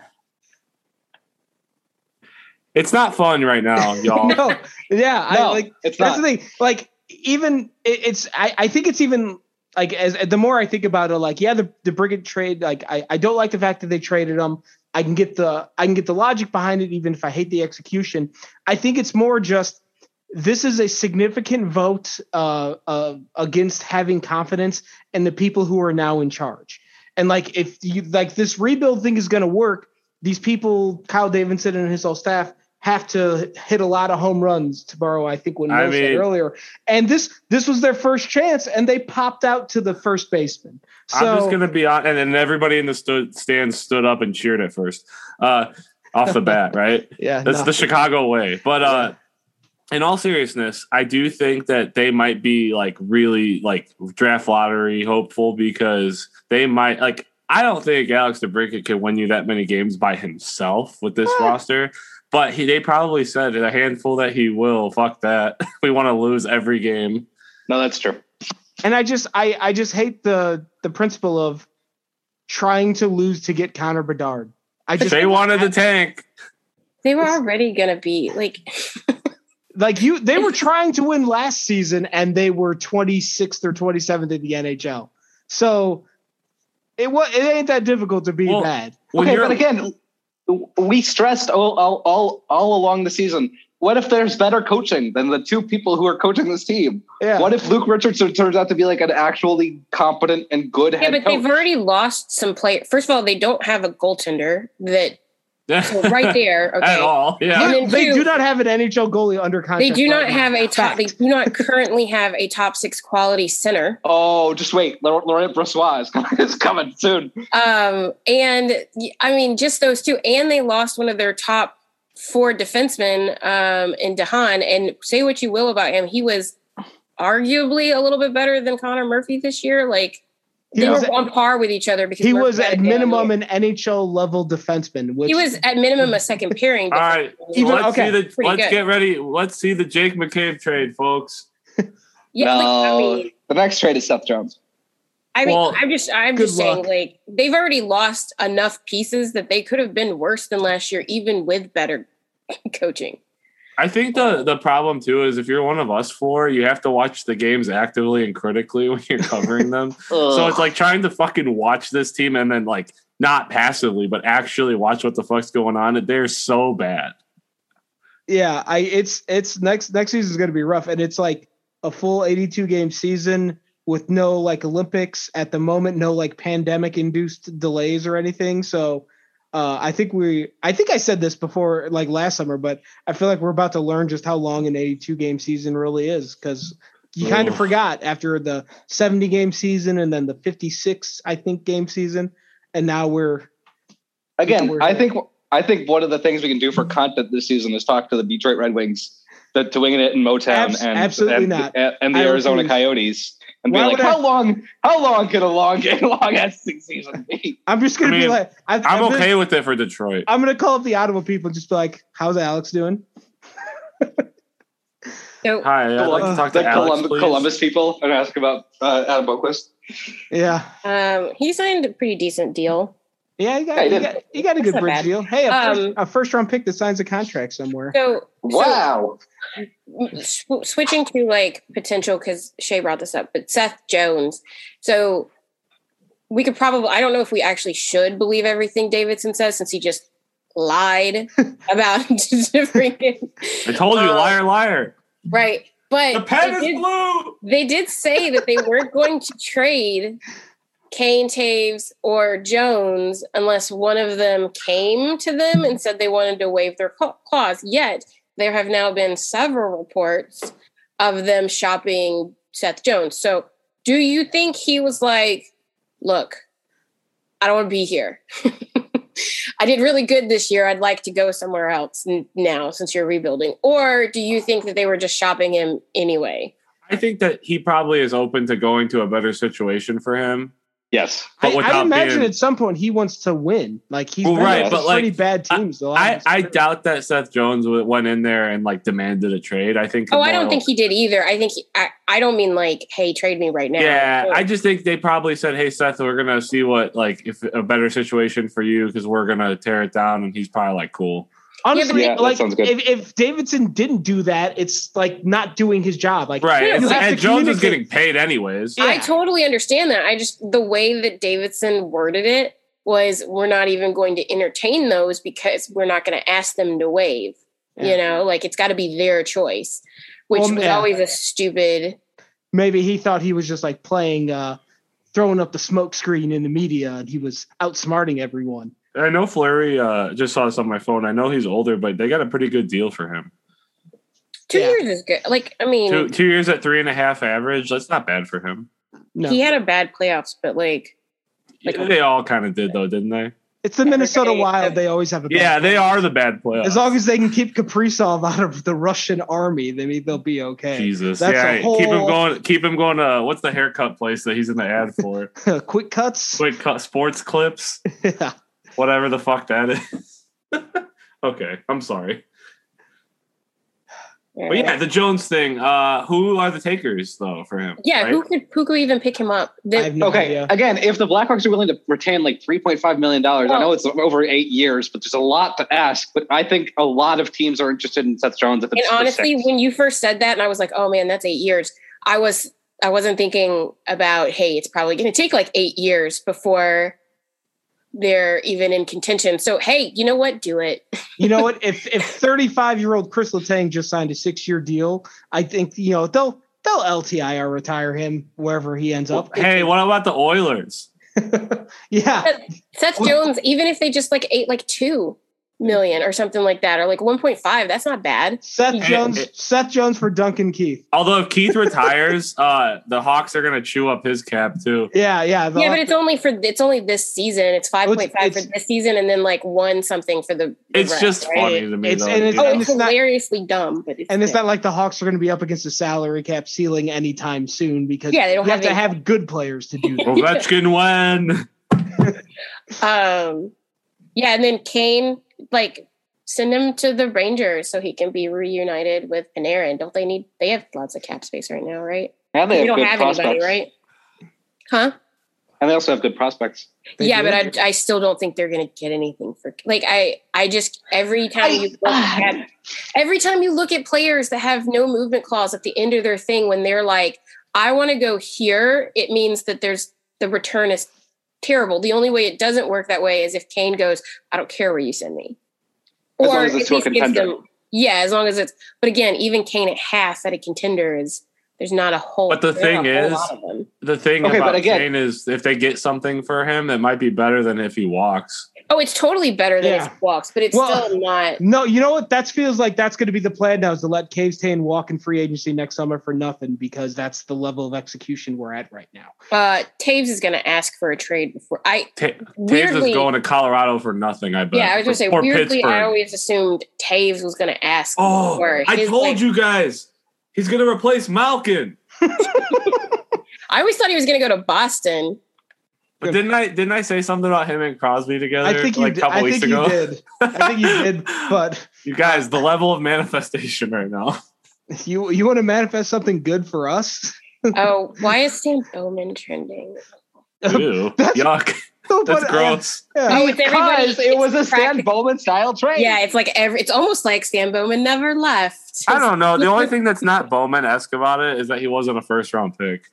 it's not fun right now, y'all. no, yeah, I No, like it's that's not. the thing. Like even it, it's I, I think it's even like as the more I think about it, like yeah, the the Brigand trade, like I, I don't like the fact that they traded him. I can get the I can get the logic behind it, even if I hate the execution. I think it's more just this is a significant vote uh, uh, against having confidence in the people who are now in charge. And like if you like this rebuild thing is going to work, these people, Kyle Davidson and his whole staff, have to hit a lot of home runs, to borrow I think what I Neil said mean- earlier. And this this was their first chance, and they popped out to the first baseman. So I'm just gonna be on, and then everybody in the stood, stands stood up and cheered at first, uh, off the bat, right? yeah, That's no. the Chicago way. But uh, in all seriousness, I do think that they might be like really like draft lottery hopeful because they might like. I don't think Alex DeBrincat can win you that many games by himself with this What? roster, but he they probably said a handful that he will. Fuck that. We want to lose every game. No, that's true. And I just I, I just hate the the principle of trying to lose to get Connor Bedard. I just They wanted the tank. They were already gonna be like like you they were trying to win last season and they were twenty-sixth or twenty-seventh in the N H L. So it was it ain't that difficult to be Well, bad. Okay, but again, we stressed all, all all all along the season. What if there's better coaching than the two people who are coaching this team? Yeah. What if Luke Richardson turns out to be like an actually competent and good yeah, head but coach? they've already lost some play. First of all, they don't have a goaltender that so right there. Okay, At all. Yeah. And then They two, do not have an N H L goalie under contract. They do not right now. have a top. They Fact. do not currently have a top six quality center. Oh, just wait. Laurent Brossoit is coming, is coming soon. Um, and I mean, just those two, and they lost one of their top four defensemen um, in Dehan. And say what you will about him, he was arguably a little bit better than Connor Murphy this year. Like He they was- were on par with each other because He Murphy was had a at down minimum year. an N H L level defenseman. Which He was at minimum a second pairing. All right. Even- let's okay, see the, pretty let's good. get ready. Let's see the Jake McCabe trade, folks. Yeah, like, I No, mean, the next trade is Seth Jones. I mean, Well, I'm just, I'm good just saying, luck. like they've already lost enough pieces that they could have been worse than last year, even with better coaching. I think the the problem too is if you're one of us four, you have to watch the games actively and critically when you're covering them. So it's like trying to fucking watch this team and then like not passively, but actually watch what the fuck's going on. They're so bad. Yeah, I it's it's next next season is going to be rough, and it's like a full eighty-two game season with no like Olympics at the moment, no like pandemic induced delays or anything. So uh, I think we I think I said this before like last summer, but I feel like we're about to learn just how long an eighty-two game season really is because you kind of Ugh. forgot after the seventy game season and then the fifty-six I think game season, and now we're Again, we're I here. think I think one of the things we can do for content this season is talk to the Detroit Red Wings, the to winging it in Motown, Abs- and absolutely and, not. and, and the I Arizona refuse. Coyotes, and be Why like, would I- how long? How long can a long game, long ass season be? I'm just gonna I be mean, like I, I'm I'm okay Gonna, with it for Detroit. I'm gonna call up the Ottawa people and just be like, "How's Alex doing?" So Hi, I'd like to talk the to Alex, Columbus, please. Columbus people and ask about uh, Adam Boquist. Yeah, um, he signed a pretty decent deal. yeah, you got, Yeah, he you did. got, you got a good not bridge bad. deal. Hey, a, first, Um, a first round pick that signs a contract somewhere. So, Wow. so sw- switching to like potential, because Shay brought this up, but Seth Jones. So we could probably, I don't know if we actually should believe everything Davidson says since he just lied about DeBrincat. I told you, Um, liar, liar. Right. But The pen they is did, blue. they did say that they weren't going to trade Kane, Taves, or Jones unless one of them came to them and said they wanted to waive their cla- clause. Yet there have now been several reports of them shopping Seth Jones. So do you think he was like, look, I don't want to be here. I did really good this year. I'd like to go somewhere else n- now since you're rebuilding. Or do you think that they were just shopping him anyway? I think that he probably is open to going to a better situation for him. Yes. But I, without I imagine being- at some point he wants to win. Like he's Well, been right, with but, pretty like, bad teams. the I, last- I doubt that Seth Jones w- went in there and like demanded a trade. I think. Oh, I don't more- think he did either. I think he, I, I don't mean like, hey, trade me right now. Yeah, Or- I just think they probably said, "Hey, Seth, we're gonna see what like if a better situation for you because we're gonna tear it down." And he's probably like, "Cool." honestly, Yeah, that like sounds good. if, if Davidson didn't do that, it's like not doing his job. Like Right, you and, have and to Jones is communicate. getting paid anyways. Yeah. I totally understand that. I just, the way that Davidson worded it was, we're not even going to entertain those because we're not going to ask them to waive. You Yeah. know, like it's got to be their choice, which Well, was yeah. always a stupid. Maybe he thought he was just like playing, uh, throwing up the smoke screen in the media, and he was outsmarting everyone. I know Fleury uh, just saw this on my phone. I know he's older, but they got a pretty good deal for him. Two Yeah. years is good. Like, I mean, Two two years at three and a half average. That's not bad for him. No, he had a bad playoffs, but like, Like- they all kind of did though, didn't they? It's the Minnesota Wild. They always have a bad yeah, they playoffs. are the bad playoffs. As long as they can keep Kaprizov out of the Russian army, then they'll be okay. Jesus, That's yeah, a whole... keep him going. Keep him going to what's the haircut place that he's in the ad for? Quick Cuts, Quick Cut, Sports Clips, yeah. Whatever the fuck that is. Okay, I'm sorry. But yeah, the Jones thing. Uh, who are the takers though for him? Yeah, right? who could who could even pick him up? The, I have no Okay, idea. again, if the Blackhawks are willing to retain like three point five million dollars, Well- I know it's over eight years, but there's a lot to ask. But I think a lot of teams are interested in Seth Jones. If it's and honestly, six. when you first said that, and I was like, "Oh man, that's eight years." I was I wasn't thinking about, hey, it's probably going to take like eight years before they're even in contention. So hey, you know what? Do it. You know what? If if thirty-five-year-old Chris Letang just signed a six-year deal, I think you know they'll they'll L T I R retire him wherever he ends up. Hey, what about the Oilers? Yeah, Seth Jones, even if they just like ate like two million or something like that, or like one point five, that's not bad. Seth Hey, Jones. hey. Seth Jones for Duncan Keith. Although if Keith retires, uh, the Hawks are gonna chew up his cap too. Yeah, yeah. the- Yeah, but it's only for it's only this season. It's five point five for it's- this season, and then like one something for the. the It's rest, just right? funny to me It's- though. and it's- you Oh, know? and it's it's not- hilariously dumb, but it's and it's there. not like the Hawks are going to be up against the salary cap ceiling anytime soon because Yeah, they don't you have, have to any- have good players to do that. Ovechkin when Um, yeah, and then Kane, like, send him to the Rangers so he can be reunited with Panarin. Don't they need? They have lots of cap space right now, right? and they We have don't good have prospects, anybody, right? Huh? And they also have good prospects. They yeah, do. but I, I still don't think they're going to get anything for. Like, I, I just every time I- you look at every time you look at players that have no movement clause at the end of their thing, when they're like, I want to go here, it means that there's the return is terrible. The only way it doesn't work that way is if Kane goes, I don't care where you send me. As long Or as it's at to a least gives contender. them- yeah, as long as it's. But again, even Kane at half at a contender is there's not a whole. But the there aren't thing a whole is- lot of them. the thing Okay, about but again- Kane is if they get something for him, it might be better than if he walks. Oh, it's totally better than Yeah. if he walks, but it's Well, still not. No, you know what? That feels like that's going to be the plan now is to let Caves Tane walk in free agency next summer for nothing because that's the level of execution we're at right now. Uh, Taves is going to ask for a trade before I. Ta- Taves Weirdly- is going to Colorado for nothing. I bet. Yeah, I was going to say Or weirdly. Pittsburgh. I always assumed Taves was going to ask. Oh, for I his, told like- you guys, he's going to replace Malkin. I always thought he was going to go to Boston. But didn't I didn't I say something about him and Crosby together I think you like a did. couple I weeks think ago? you did. I think you did. But You guys, the level of manifestation right now. you you want to manifest something good for us? Oh, why is Stan Bowman trending? Ew, That's- yuck. No, That's but, uh, gross. yeah. Oh, it's everybody. Because it was a it's Stan practic- Bowman style trade. Yeah, it's like every. It's almost like Stan Bowman never left. I don't know. The only thing that's not Bowman-esque about it is that he wasn't a first-round pick.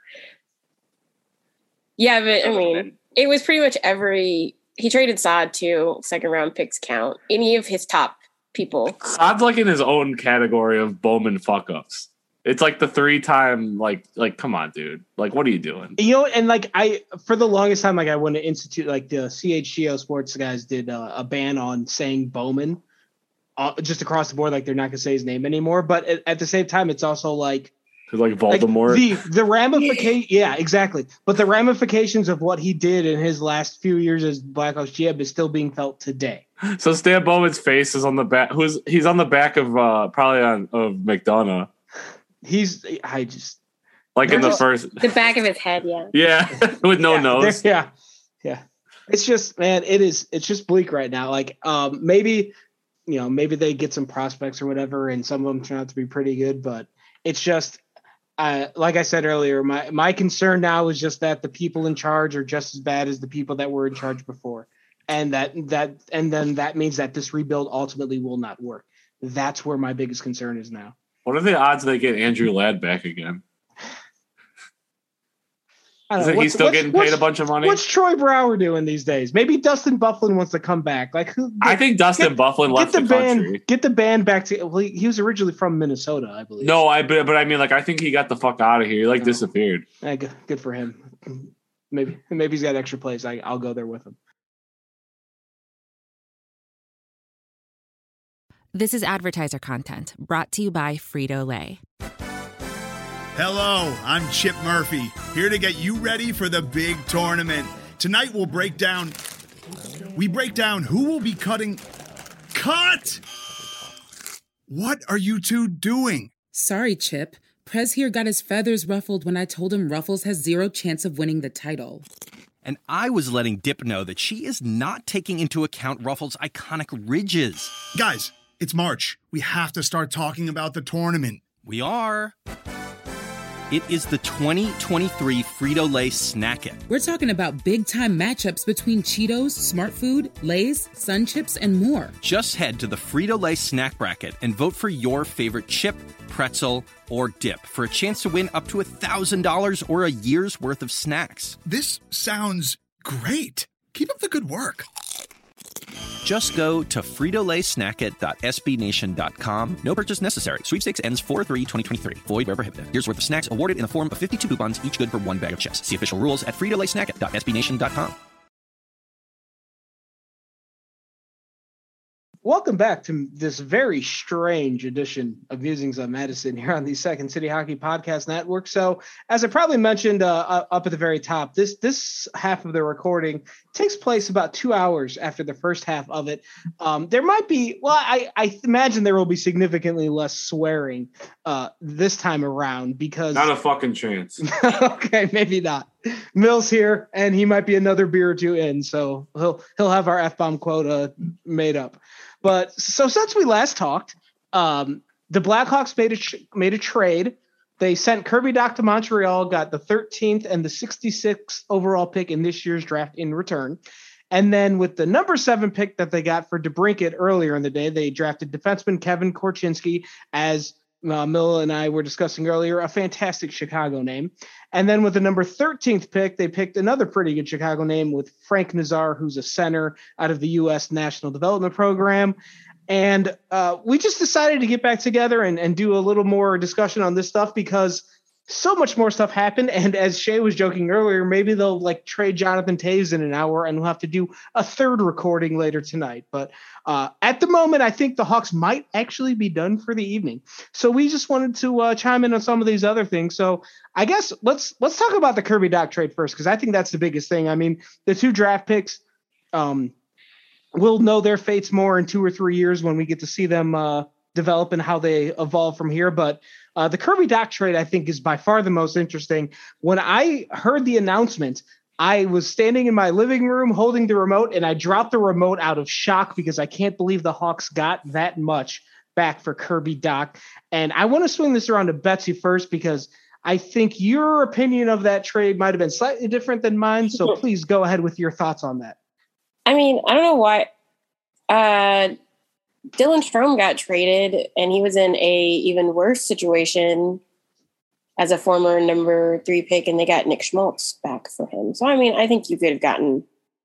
Yeah, but I mean, it was pretty much every. He traded Saad too. Second round picks count. Any of his top people. Todd's like in his own category of Bowman fuck-ups. It's like the three-time, like, like, come on, dude. Like, what are you doing? You know, and like I, for the longest time, like I wanted to institute, like the C H G O Sports guys did uh, a ban on saying Bowman, uh, just across the board. Like they're not gonna say his name anymore. But at, at the same time, it's also like, He's like like Voldemort. the the ramification. Yeah, exactly. But the ramifications of what he did in his last few years as Blackhawks G M is still being felt today. So Stan Bowman's face is on the back. Who's he's on the back of uh, probably on of McDonough, He's, I just, like in the There's- first. The back of his head, yeah. Yeah, with no yeah, nose. there- Yeah, yeah. It's just, man, it is. It's just bleak right now. Like, um, maybe, you know, maybe they get some prospects or whatever, and some of them turn out to be pretty good. But it's just, uh, like I said earlier, my my concern now is just that the people in charge are just as bad as the people that were in charge before, and that that and then that means that this rebuild ultimately will not work. That's where my biggest concern is now. What are the odds they get Andrew Ladd back again? I don't Isn't know, he what's- still what's- getting paid what's- a bunch of money? What's Troy Brower doing these days? Maybe Dustin Bufflin wants to come back. Like, who? I think Dustin Bufflin left get the, the, band, country. get the band back to. Well, he, he was originally from Minnesota, I believe. No, I but, but I mean, like, I think he got the fuck out of here. He like No. disappeared. Eh, good, good for him. Maybe maybe he's got extra plays. I, I'll go there with him. This is advertiser content brought to you by Frito-Lay. Hello, I'm Chip Murphy, here to get you ready for the big tournament. Tonight we'll break down... we break down who will be cutting. Cut! What are you two doing? Sorry, Chip. Prez here got his feathers ruffled when I told him Ruffles has zero chance of winning the title. And I was letting Dip know that she is not taking into account Ruffles' iconic ridges. Guys, it's March. We have to start talking about the tournament. We are. It is the twenty twenty-three Frito-Lay Snack It. We're talking about big-time matchups between Cheetos, Smart Food, Lay's, Sun Chips, and more. Just head to the Frito-Lay Snack Bracket and vote for your favorite chip, pretzel, or dip for a chance to win up to one thousand dollars or a year's worth of snacks. This sounds great. Keep up the good work. Just go to frito lay snack it dot s b nation dot com. No purchase necessary. Sweepstakes ends four three twenty twenty-three. Void where prohibited. Year's worth of snacks awarded in the form of fifty-two coupons, each good for one bag of chips. See official rules at frito lay snack it dot s b nation dot com. Welcome back to this very strange edition of Musings on Madison here on the Second City Hockey Podcast Network. So, as I probably mentioned uh, up at the very top, this this half of the recording takes place about two hours after the first half of it. Um, there might be, well, I, I imagine there will be significantly less swearing uh, this time around because... Not a fucking chance. Okay, maybe not. Mill's here, and he might be another beer or two in, so he'll he'll have our F-bomb quota made up. But so since we last talked, um, the Blackhawks made a tr- made a trade. They sent Kirby Dach to Montreal, got the thirteenth and the sixty-sixth overall pick in this year's draft in return. And then with the number seven pick that they got for DeBrincat earlier in the day, they drafted defenseman Kevin Korchinski, as uh, Mill and I were discussing earlier, a fantastic Chicago name. And then with the number thirteenth pick, they picked another pretty good Chicago name with Frank Nazar, who's a center out of the U S National Development Program. And uh, we just decided to get back together and, and do a little more discussion on this stuff because so much more stuff happened. And as Shay was joking earlier, maybe they'll like trade Jonathan Toews in an hour and we'll have to do a third recording later tonight. But uh, at the moment, I think the Hawks might actually be done for the evening. So we just wanted to uh, chime in on some of these other things. So I guess let's let's talk about the Kirby Dach trade first, because I think that's the biggest thing. I mean, the two draft picks, um, we'll know their fates more in two or three years when we get to see them uh, develop and how they evolve from here. But uh, the Kirby Dach trade, I think, is by far the most interesting. When I heard the announcement, I was standing in my living room holding the remote, and I dropped the remote out of shock because I can't believe the Hawks got that much back for Kirby Dach. And I want to swing this around to Betsy first because I think your opinion of that trade might have been slightly different than mine. So please go ahead with your thoughts on that. I mean, I don't know why uh, Dylan Strome got traded and he was in a even worse situation as a former number three pick, and they got Nick Schmaltz back for him. So, I mean, I think you could have gotten,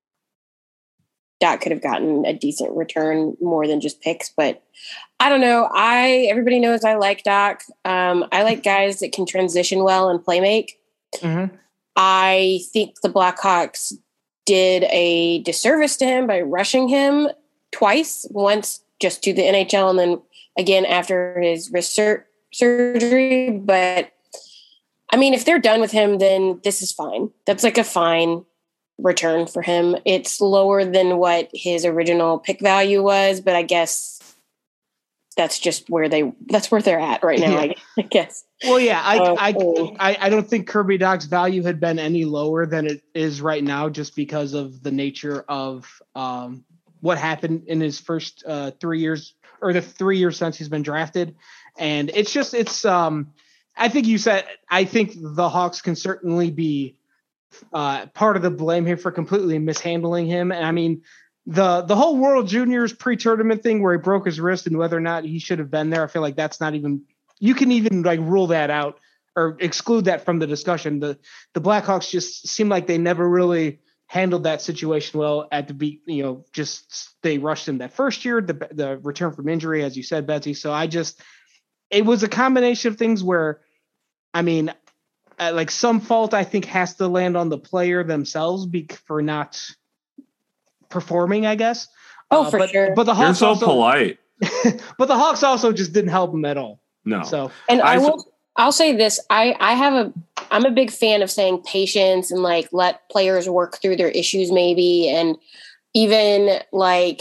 Dach could have gotten a decent return more than just picks, but I don't know. I, everybody knows I like Dach. Um, I like guys that can transition well and play make. Mm-hmm. I think the Blackhawks did a disservice to him by rushing him twice, once just to the N H L and then again after his wrist sur- surgery. But I mean, if they're done with him, then this is fine. That's like a fine return for him. It's lower than what his original pick value was, but I guess that's just where they, that's where they're at right now, yeah. I, I guess. Well, yeah, I, uh, I, I, I don't think Kirby Dach's value had been any lower than it is right now, just because of the nature of um, what happened in his first uh, three years or the three years since he's been drafted. And it's just, it's, um, I think you said, I think the Hawks can certainly be uh, part of the blame here for completely mishandling him. And I mean, the, the whole World Juniors pre-tournament thing where he broke his wrist and whether or not he should have been there, I feel like that's not even, you can even like rule that out or exclude that from the discussion. The, the Blackhawks just seem like they never really handled that situation well at the beat, you know, just they rushed him that first year, the, the return from injury, as you said, Betsy. So I just, it was a combination of things where, I mean, uh, like some fault I think has to land on the player themselves be- for not performing, I guess. Oh, uh, for but, sure. But the Hawks You're so also, polite. but the Hawks also just didn't help him at all. No. So, and I, I will, I'll say this. I, I have a, I'm a big fan of saying patience and like let players work through their issues maybe. And, even like,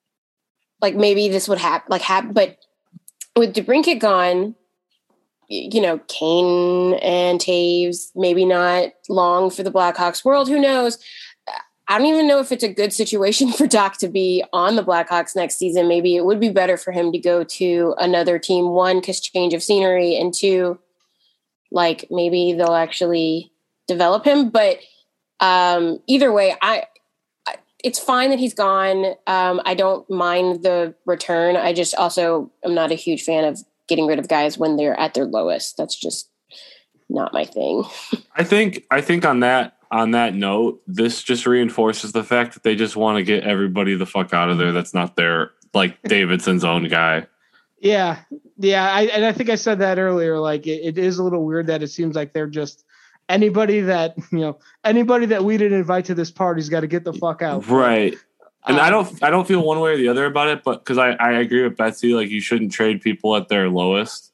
like maybe this would happen, like happen, but with DeBrincat gone, you know, Kane and Taves, maybe not long for the Blackhawks world. Who knows? I don't even know if it's a good situation for Doc to be on the Blackhawks next season. Maybe it would be better for him to go to another team. One, because change of scenery, and two, like maybe they'll actually develop him. But um, either way, I, I it's fine that he's gone. Um, I don't mind the return. I just also am not a huge fan of getting rid of guys when they're at their lowest. That's just not my thing. I think I think on that on that note, this just reinforces the fact that they just want to get everybody the fuck out of there that's not their, like, Davidson's own guy. Yeah. Yeah. I, and I think I said that earlier. Like, it, it is a little weird that it seems like they're just anybody that, you know, anybody that we didn't invite to this party's got to get the fuck out. Right. And um, I don't I don't feel one way or the other about it, but because I, I agree with Betsy, like, you shouldn't trade people at their lowest.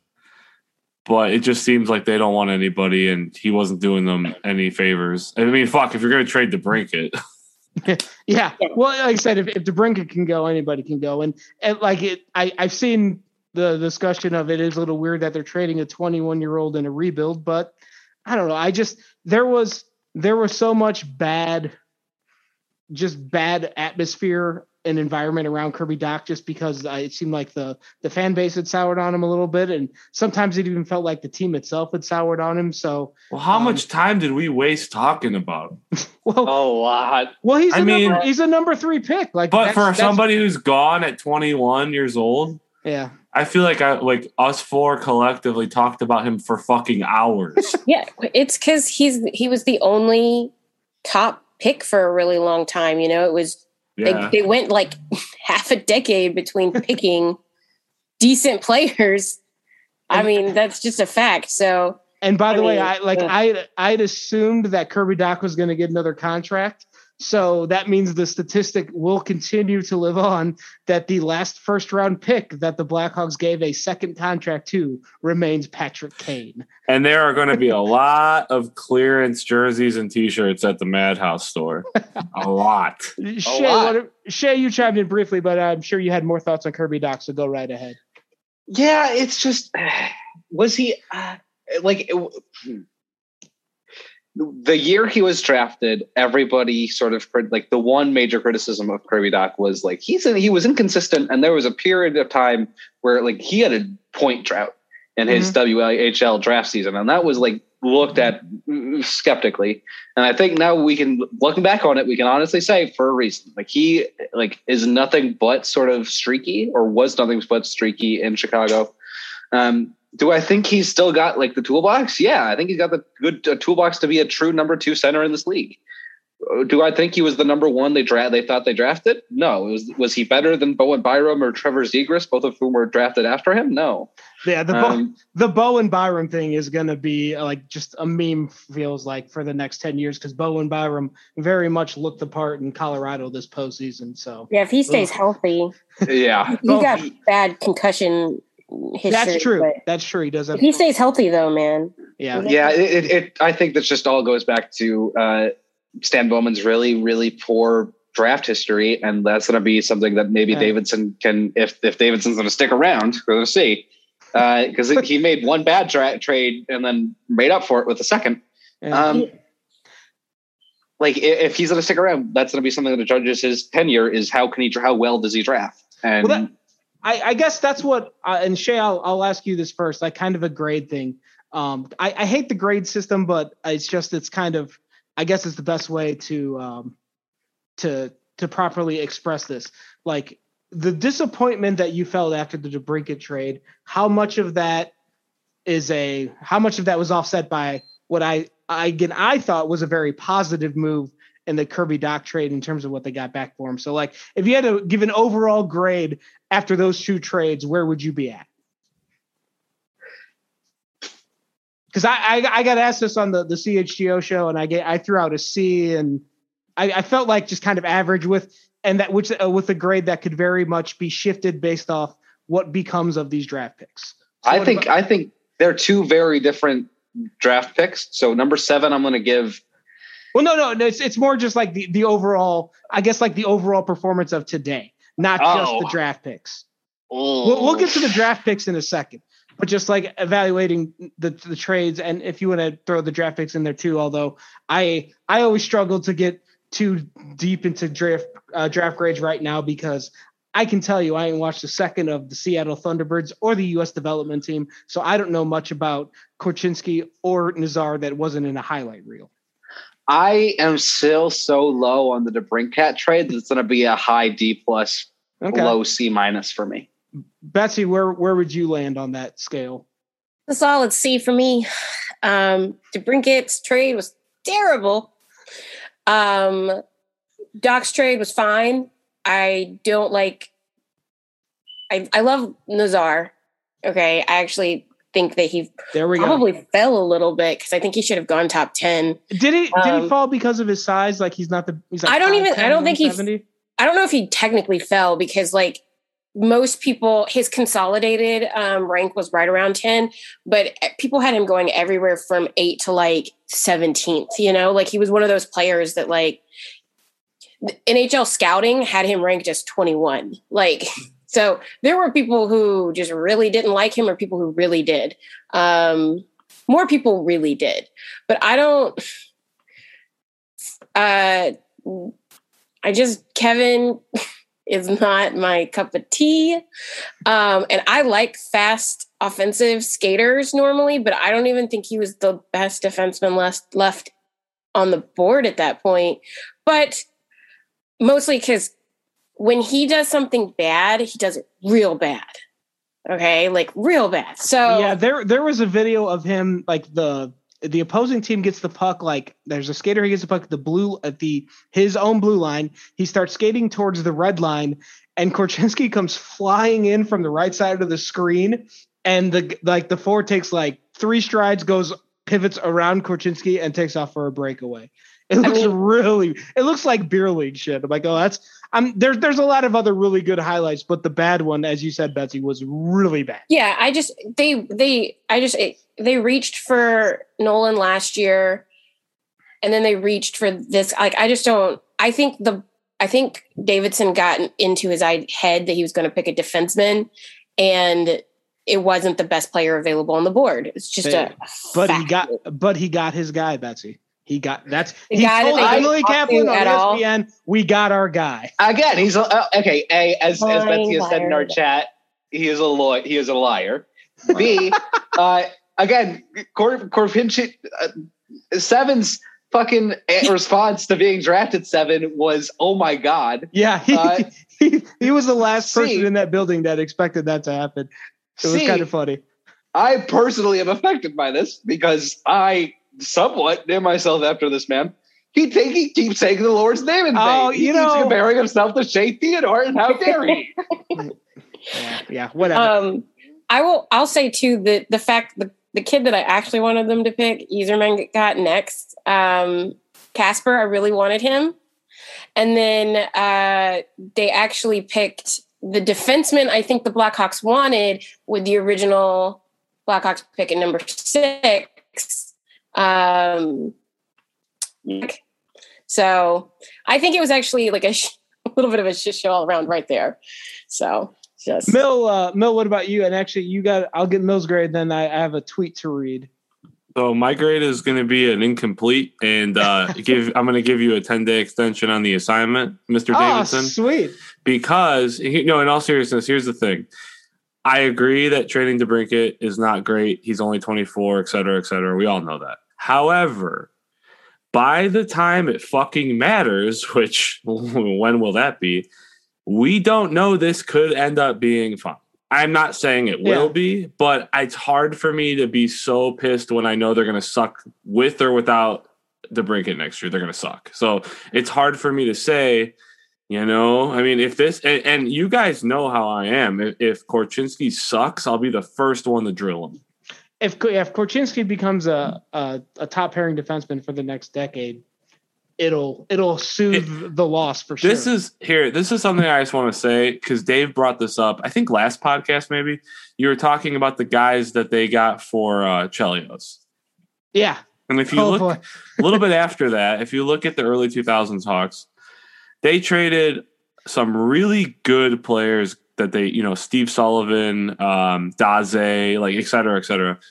But it just seems like they don't want anybody, and he wasn't doing them any favors. I mean, fuck, if you're going to trade DeBrincat. yeah. Well, like I said, if, if DeBrincat can go, anybody can go. And, and like it, I, I've seen the discussion of it is a little weird that they're trading a twenty-one-year-old in a rebuild, but I don't know. I just there was there was so much bad, just bad atmosphere and environment around Kirby Dach just because uh, it seemed like the the fan base had soured on him a little bit, and sometimes it even felt like the team itself had soured on him. So, well, how um, much time did we waste talking about him? well, a lot. Well, he's I a mean, number, he's a number three pick. Like, but that's, for that's, somebody who's gone at twenty-one years old, yeah, I feel like I like us four collectively talked about him for fucking hours. Yeah, it's because he's he was the only top pick for a really long time. You know, it was. Yeah. They, they went like half a decade between picking decent players. I mean, that's just a fact. So, and by the I way, mean, I like yeah. I I'd assumed that Kirby Dach was going to get another contract. So that means the statistic will continue to live on that the last first round pick that the Blackhawks gave a second contract to remains Patrick Kane. And there are going to be a lot of clearance jerseys and T-shirts at the Madhouse store. A lot. Shay, lot. What, Shay, you chimed in briefly, but I'm sure you had more thoughts on Kirby Dach, so go right ahead. Yeah, it's just, was he uh, like it, the year he was drafted? Everybody sort of like the one major criticism of Kirby Dach was like he's in, he was inconsistent, and there was a period of time where like he had a point drought in his mm-hmm. W H L draft season, and that was like looked at skeptically. And I think now we can, looking back on it, we can honestly say for a reason, like he like is nothing but sort of streaky, or was nothing but streaky in Chicago. Um, do I think he's still got like the toolbox? Yeah, I think he's got the good uh, toolbox to be a true number two center in this league. Do I think he was the number one they dra- they thought they drafted? No. It was was he better than Bowen Byram or Trevor Zegras, both of whom were drafted after him? No. Yeah, the um, Bo- the Bowen Byram thing is going to be uh, like just a meme, feels like, for the next ten years, because Bowen Byram very much looked the part in Colorado this postseason. So yeah, if he stays Ugh. healthy, yeah, he got bad concussion history. That's true. But That's true. He does have. if he stays healthy, though, man. Yeah, yeah. It, it, it I think that just all goes back to uh, Stan Bowman's really, really poor draft history, and that's going to be something that maybe Yeah. Davidson can, if if Davidson's going to stick around, we're going to see, because uh, he made one bad tra- trade and then made up for it with a second. Yeah. Um, like i- if he's going to stick around, that's going to be something that judges his tenure, is how can he, how well does he draft? And Well, that- I, I guess that's what, uh, and Shay, I'll, I'll ask you this first, like kind of a grade thing. Um, I, I hate the grade system, but it's just, it's kind of, I guess it's the best way to, um, to, to properly express this. Like the disappointment that you felt after the DeBrincat trade, how much of that is a, how much of that was offset by what I, I again, I thought was a very positive move in the Kirby Dach trade in terms of what they got back for him. So like, if you had to give an overall grade after those two trades, where would you be at? Because I, I I got asked this on the, the C H G O show, and I get I threw out a C, and I, I felt like just kind of average with, and that which uh, with a grade that could very much be shifted based off what becomes of these draft picks. So I what think about- I think they're two very different draft picks. So number seven, I'm going to give Well, no, no, no. It's it's more just like the, the overall, I guess, like the overall performance of today, not Oh. just the draft picks. We'll, we'll get to the draft picks in a second, but just like evaluating the the trades, and if you want to throw the draft picks in there too. Although I I always struggle to get too deep into draft uh, draft grades right now because I can tell you I ain't watched a second of the Seattle Thunderbirds or the U S development team, so I don't know much about Korchinski or Nazar that wasn't in a highlight reel. I am still so low on the DeBrincat trade that it's going to be a high D plus, Okay. low C minus for me. Betsy, where where would you land on that scale? A solid C for me. Um, DeBrincat's trade was terrible. Um, Doc's trade was fine. I don't like. I I love Nazar. Okay, I actually think that he There we probably go. fell a little bit because I think he should have gone top ten. Did he did Um, he fall because of his size? Like he's not the. He's like I don't even. I don't think he. one seventy? I don't know if he technically fell because like most people, his consolidated um, rank was right around ten, but people had him going everywhere from eight to like seventeenth. You know, like he was one of those players that like N H L scouting had him ranked as twenty-one. Like, so there were people who just really didn't like him or people who really did. Um, more people really did, but I don't, uh, I just, Kevin is not my cup of tea. Um, and I like fast offensive skaters normally, but I don't even think he was the best defenseman left, left on the board at that point. But mostly because when he does something bad, he does it real bad. Okay, like real bad. So Yeah, there there was a video of him like the the opposing team gets the puck, like there's a skater who gets the puck at the blue at the his own blue line. He starts skating towards the red line, and Korchinski comes flying in from the right side of the screen, and the like the forward takes like three strides, goes pivots around Korchinski, and takes off for a breakaway. It looks mean- really it looks like beer league shit. I'm like, oh, that's I'm there's there's a lot of other really good highlights, but the bad one, as you said, Betsy, was really bad. yeah, I just they they I just it, they reached for Nolan last year, and then they reached for this. Like I just don't. I think the I think Davidson got into his head that he was going to pick a defenseman, and it wasn't the best player available on the board. It's just a But he fact. got but he got his guy, Betsy. He got that's The he guy that told they didn't Emily talk to Kaplan on at all. E S P N, we got our guy. Again, he's a, uh, okay. A, as, as Betsy has said in our Liar. chat, he is a lo- he is a liar. B, uh, again, Cor- Korchinski, uh, Seven's fucking response to being drafted seven was, "Oh my god." Yeah, he, Uh, he he was the last see. person in that building that expected that to happen. It was See. kind of funny. I personally am affected by this because I somewhat name myself after this man. He take he keeps taking the Lord's name in vain. Oh, he you keeps know- comparing himself to Shea Theodore, and how dare he? Yeah, yeah, whatever. Um, I will. I'll say too that the fact the the kid that I actually wanted them to pick, Yzerman got next. Um, Casper, I really wanted him, and then uh, they actually picked the defenseman. I think the Blackhawks wanted with the original Blackhawks pick at number six. Um, so I think it was actually like a, sh- a little bit of a shit show all around right there. So. Just Mill, uh, Mill, what about you? And actually, you got. I'll get Mill's grade. Then I, I have a tweet to read. So my grade is going to be an incomplete, and uh, give I'm going to give you a ten day extension on the assignment, Mister Oh, Davidson, sweet. because you know, in all seriousness, here's the thing. I agree that trading DeBrincat is not great. He's only twenty-four, et cetera, et cetera. We all know that. However, by the time it fucking matters, which when will that be? We don't know. This could end up being fun. I'm not saying it will Yeah. be, but it's hard for me to be so pissed when I know they're going to suck with or without DeBrincat next year. They're going to suck. So it's hard for me to say, you know, I mean, if this, and, and you guys know how I am. If, if Korchinski sucks, I'll be the first one to drill him. If if Korchinski becomes a, a a top pairing defenseman for the next decade, it'll it'll soothe the loss for sure. This is here. This is something I just want to say because Dave brought this up. I think last podcast, maybe you were talking about the guys that they got for uh, Chelios. yeah. And if you Oh, look boy. a little bit after that, if you look at the early two thousands Hawks, they traded some really good players that they, you know, Steve Sullivan, um, Daze, like et cetera, et cetera.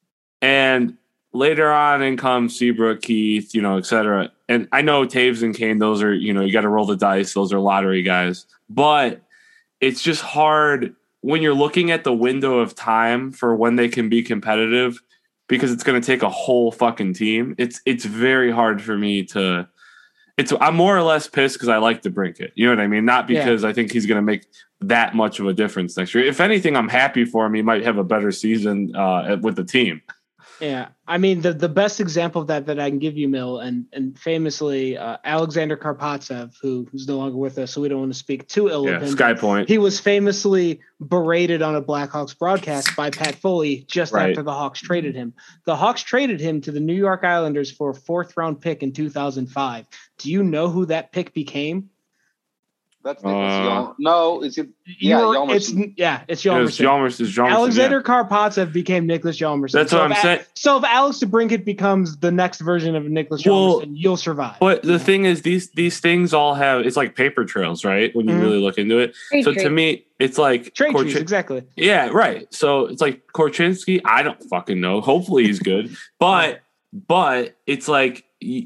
And later on in comes Seabrook, Keith, you know, et cetera. And I know Taves and Kane, those are, you know, you got to roll the dice. Those are lottery guys. But it's just hard when you're looking at the window of time for when they can be competitive, because it's going to take a whole fucking team. It's it's very hard for me to it's I'm more or less pissed because I like DeBrincat. You know what I mean? Not because yeah. I think he's going to make that much of a difference next year. If anything, I'm happy for him. He might have a better season uh, with the team. Yeah, I mean, the, the best example of that that I can give you, Mill, and and famously uh, Alexander Karpatsev, who, who's no longer with us, so we don't want to speak too ill yeah, of him. Sky Point. He was famously berated on a Blackhawks broadcast by Pat Foley just right. after the Hawks traded him. The Hawks traded him to the New York Islanders for a fourth-round pick in two thousand five. Do you know who that pick became? That's uh, no, is it? Yeah, Yalmerson. It's yeah, it's Yalmerson. Yalmerson, Yalmerson Alexander yeah. Karpatsev became Nicholas Yalmerson. That's so what I'm if, saying. So if Alex DeBrincat becomes the next version of Nicholas well, Yalmerson, you'll survive. But the thing is, these these things all have it's like paper trails, right? When you mm-hmm. really look into it. Trade so tree. to me, it's like trade Korch- trees, exactly. Yeah, right. So it's like Korchinski. I don't fucking know. Hopefully he's good, but but it's like.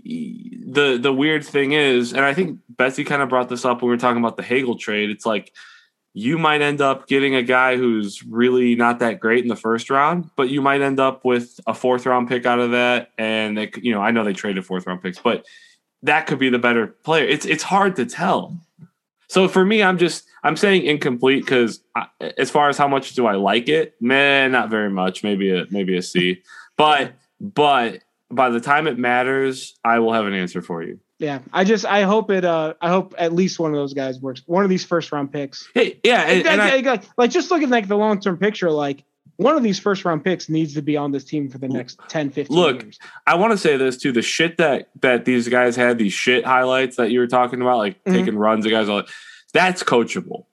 The the weird thing is, and I think Betsy kind of brought this up when we were talking about the Hagel trade. It's like you might end up getting a guy who's really not that great in the first round, but you might end up with a fourth round pick out of that. And they, you know, I know they traded fourth round picks, but that could be the better player. It's it's hard to tell. So for me, I'm just I'm saying incomplete because as far as how much do I like it, man, not very much. Maybe a maybe a C, but but. By the time it matters, I will have an answer for you. Yeah, I just I hope it. Uh, I hope at least one of those guys works. One of these first round picks. Hey, yeah, and, and I, I, like, like just looking like the long term picture, like one of these first round picks needs to be on this team for the next ten, fifteen look, years. I want to say this too: the shit that that these guys had, these shit highlights that you were talking about, like mm-hmm. taking runs, the guys, all that, that's coachable.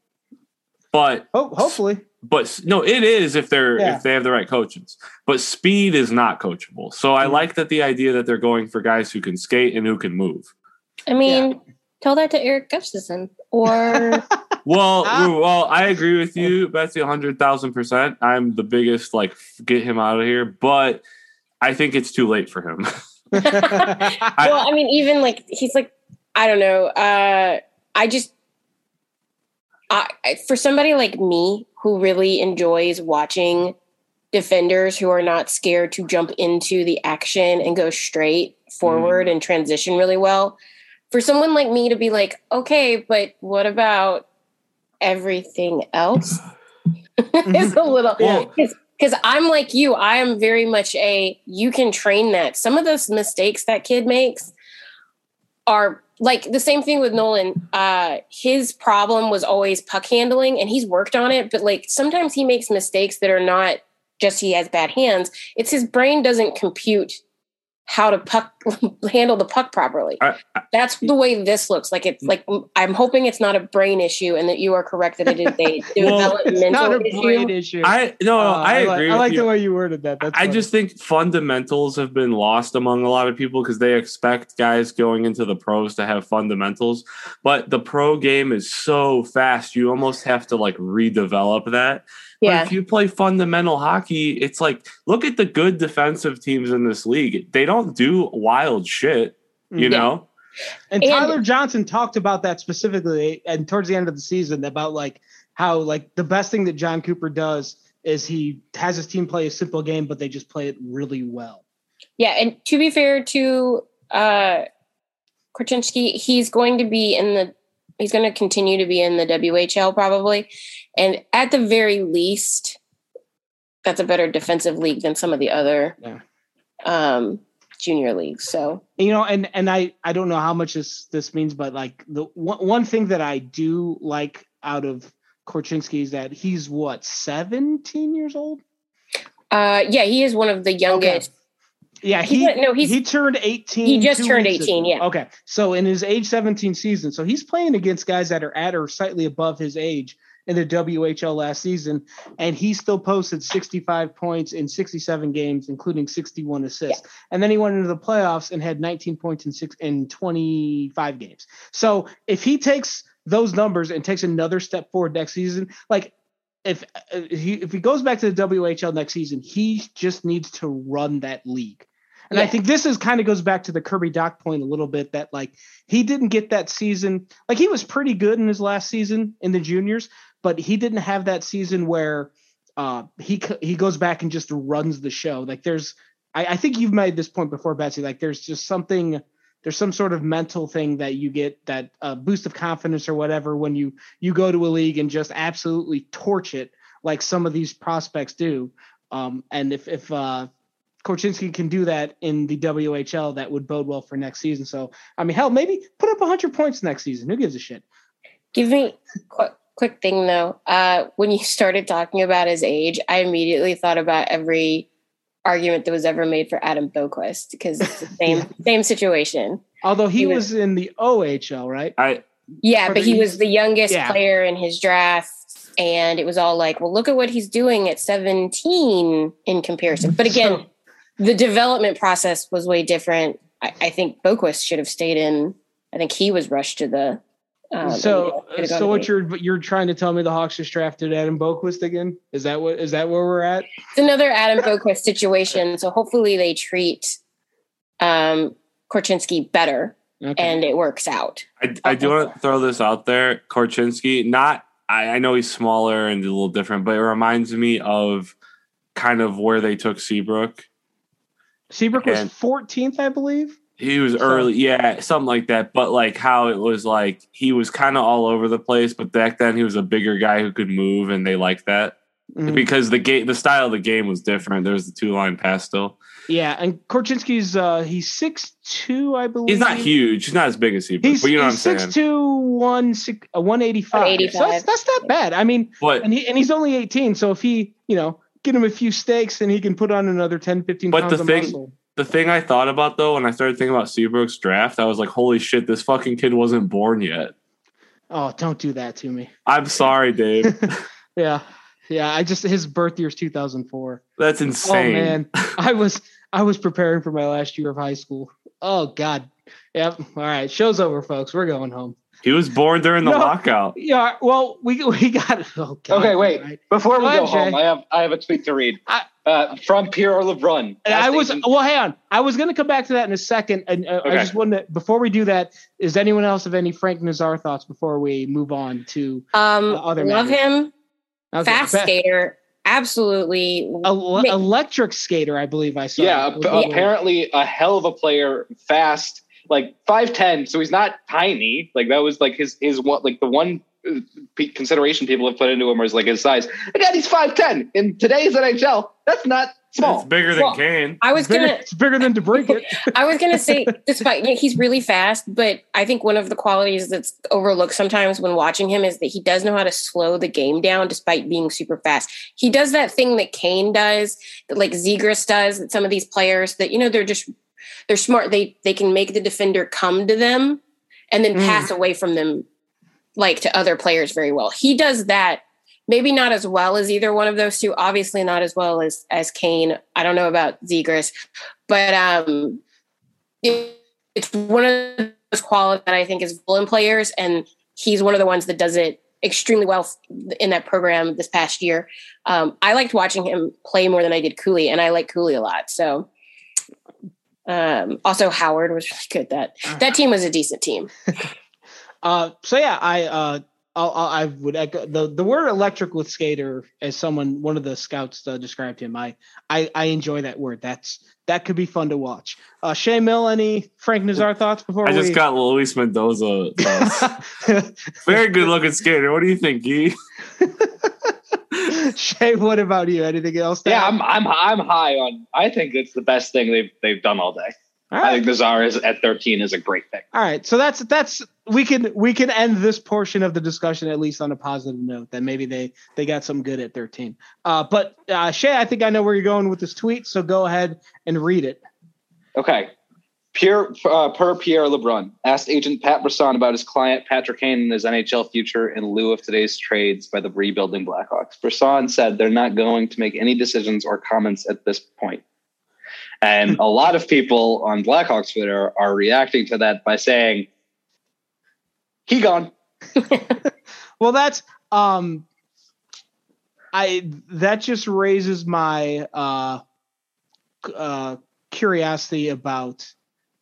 But oh, hopefully. But no, it is if they're yeah. if they have the right coaches. But speed is not coachable. So I mm-hmm. like that the idea that they're going for guys who can skate and who can move. I mean, yeah. tell that to Eric Gustafson or. well, well, I agree with you, Betsy, a hundred thousand percent. I'm the biggest like get him out of here, but I think it's too late for him. I, well, I mean, even like he's like, I don't know. Uh, I just. I, for somebody like me who really enjoys watching defenders who are not scared to jump into the action and go straight forward mm. and transition really well, for someone like me to be like, okay, but what about everything else? It's a little, because yeah. I'm like you, I am very much a, you can train that. Some of those mistakes that kid makes are like the same thing with Nolan. Uh, his problem was always puck handling, and he's worked on it. But like sometimes he makes mistakes that are not just he has bad hands. It's his brain doesn't compute how to puck handle the puck properly. I, I, That's the way this looks. Like it's like I'm hoping it's not a brain issue, and that you are correct that it is a well, developmental not a issue. brain issue. I no, no uh, I, I agree. Like, I like you. the way you worded that. That's I funny. just think fundamentals have been lost among a lot of people because they expect guys going into the pros to have fundamentals, but the pro game is so fast, you almost have to like redevelop that. Yeah. But if you play fundamental hockey, it's like, look at the good defensive teams in this league. They don't do wild shit, you yeah. know? And, and Tyler Johnson talked about that specifically and towards the end of the season about like how like the best thing that John Cooper does is he has his team play a simple game, but they just play it really well. Yeah. And to be fair to uh, Korchinski, he's going to be in the, he's going to continue to be in the W H L probably. And at the very least, that's a better defensive league than some of the other yeah. um, junior leagues. So, you know, and, and I, I don't know how much this, this means, but like the one, one thing that I do like out of Korchinski is that he's what, seventeen years old? Uh, yeah, he is one of the youngest. Okay. Yeah, he, he no, he's, he turned eighteen. He just turned eighteen, ago. yeah. Okay, so in his age seventeen season, so he's playing against guys that are at or slightly above his age. in the W H L last season, and he still posted sixty-five points in sixty-seven games, including sixty-one assists. Yeah. And then he went into the playoffs and had nineteen points in six in twenty-five games. So if he takes those numbers and takes another step forward next season, like if uh, he if he goes back to the W H L next season, he just needs to run that league. And yeah. I think this is kind of goes back to the Kirby Dach point a little bit, that like he didn't get that season. Like he was pretty good in his last season in the juniors, but he didn't have that season where uh, he he goes back and just runs the show. Like there's, I, I think you've made this point before, Betsy. Like there's just something, there's some sort of mental thing that you get, that uh, boost of confidence or whatever when you you go to a league and just absolutely torch it like some of these prospects do. Um, and if if uh, Korchinski can do that in the W H L, that would bode well for next season. So, I mean, hell, maybe put up one hundred points next season. Who gives a shit? Give me quick, quick thing, though. Uh, when you started talking about his age, I immediately thought about every argument that was ever made for Adam Boqvist, because it's the same same situation. Although he, he was, was in the O H L, right? I Yeah, but he was the youngest yeah. player in his draft. And it was all like, well, look at what he's doing at seventeen in comparison. But again, so, the development process was way different. I, I think Boqvist should have stayed in. I think he was rushed to the. Um, so, so what you're you're trying to tell me the Hawks just drafted Adam Boqvist again? Is that what is that where we're at? It's another Adam Boqvist situation. So hopefully they treat um, Korchinski better, okay. and it works out. I, I do want to throw this out there. Korchinski, not I, I know he's smaller and a little different, but it reminds me of kind of where they took Seabrook. Seabrook was fourteenth, I believe. He was early, yeah, something like that. But like how it was like he was kind of all over the place. But back then he was a bigger guy who could move, and they liked that mm-hmm. because the game, the style of the game was different. There was the two line pass still. Yeah, and Korchinski's uh, he's six two, I believe. He's not huge. He's not as big as Seabrook. He's, but you know he's what I'm six two, one six, uh, one eighty-five. one eighty-five. So that's, that's not bad. I mean, but, and he and he's only eighteen. So if he, you know, get him a few steaks, and he can put on another ten, fifteen but pounds the of thing, muscle. The thing I thought about, though, when I started thinking about Seabrook's draft, I was like, holy shit, this fucking kid wasn't born yet. Oh, don't do that to me. I'm sorry, Dave. yeah. Yeah, I just his birth year's two thousand four. That's insane. Oh, man. I was I was preparing for my last year of high school. Oh, God. Yep. All right. Show's over, folks. We're going home. He was born during the no, lockout. Yeah. Well, we we got. Oh, God. Okay, wait. Right. Before we go, go ahead, home, I have I have a tweet to read I, uh, from Pierre LeBrun. I was agent. well. Hang on. I was going to come back to that in a second, and uh, okay. I just wanted to, before we do that. Is anyone else have any Frank Nazar thoughts before we move on to um, uh, other? Love matters? him. Okay. Fast Be- skater. Absolutely. El- electric skater, I believe I saw. Yeah, ap- apparently a hell of a player, fast, like five ten, so he's not tiny. Like that was like his his one like the one consideration people have put into him was like his size. Again, he's five ten. In today's N H L, that's not small. It's bigger than well, Kane. I was gonna it's bigger than DeBrincat. I was gonna say, despite you know, he's really fast, but I think one of the qualities that's overlooked sometimes when watching him is that he does know how to slow the game down despite being super fast. He does that thing that Kane does, that like Zegras does, that some of these players that, you know, they're just they're smart. They they can make the defender come to them and then mm. pass away from them like to other players very well. He does that. Maybe not as well as either one of those two. Obviously not as well as as Kane. I don't know about Zegras, but um, it, it's one of those qualities that I think is full in players, and he's one of the ones that does it extremely well in that program this past year. Um, I liked watching him play more than I did Cooley, and I like Cooley a lot. So um, also Howard was really good. That that team was a decent team. uh, so yeah, I. Uh, I'll, I'll, I would echo the, the word electric with skater as someone, one of the scouts uh, described him. I, I, I enjoy that word. That's, that could be fun to watch. Uh, Shea Mill, any Frank Nazar thoughts before I we... just got Luis Mendoza. Very good looking skater. What do you think, Guy? Shea, what about you? Anything else? Yeah, I'm, I'm, I'm high on, I think it's the best thing they've, they've done all day. All right. I think Nazar is at thirteen is a great pick. All right. So that's, that's, we can, we can end this portion of the discussion at least on a positive note that maybe they, they got some good at thirteen. Uh, but uh, Shea, I think I know where you're going with this tweet. So go ahead and read it. Okay. Pierre, uh, per Pierre LeBrun, asked agent Pat Brisson about his client Patrick Kane and his N H L future in lieu of today's trades by the rebuilding Blackhawks. Brisson said they're not going to make any decisions or comments at this point. And a lot of people on Blackhawks Twitter are reacting to that by saying, he gone. Well, that's um, I that just raises my uh, uh, curiosity about.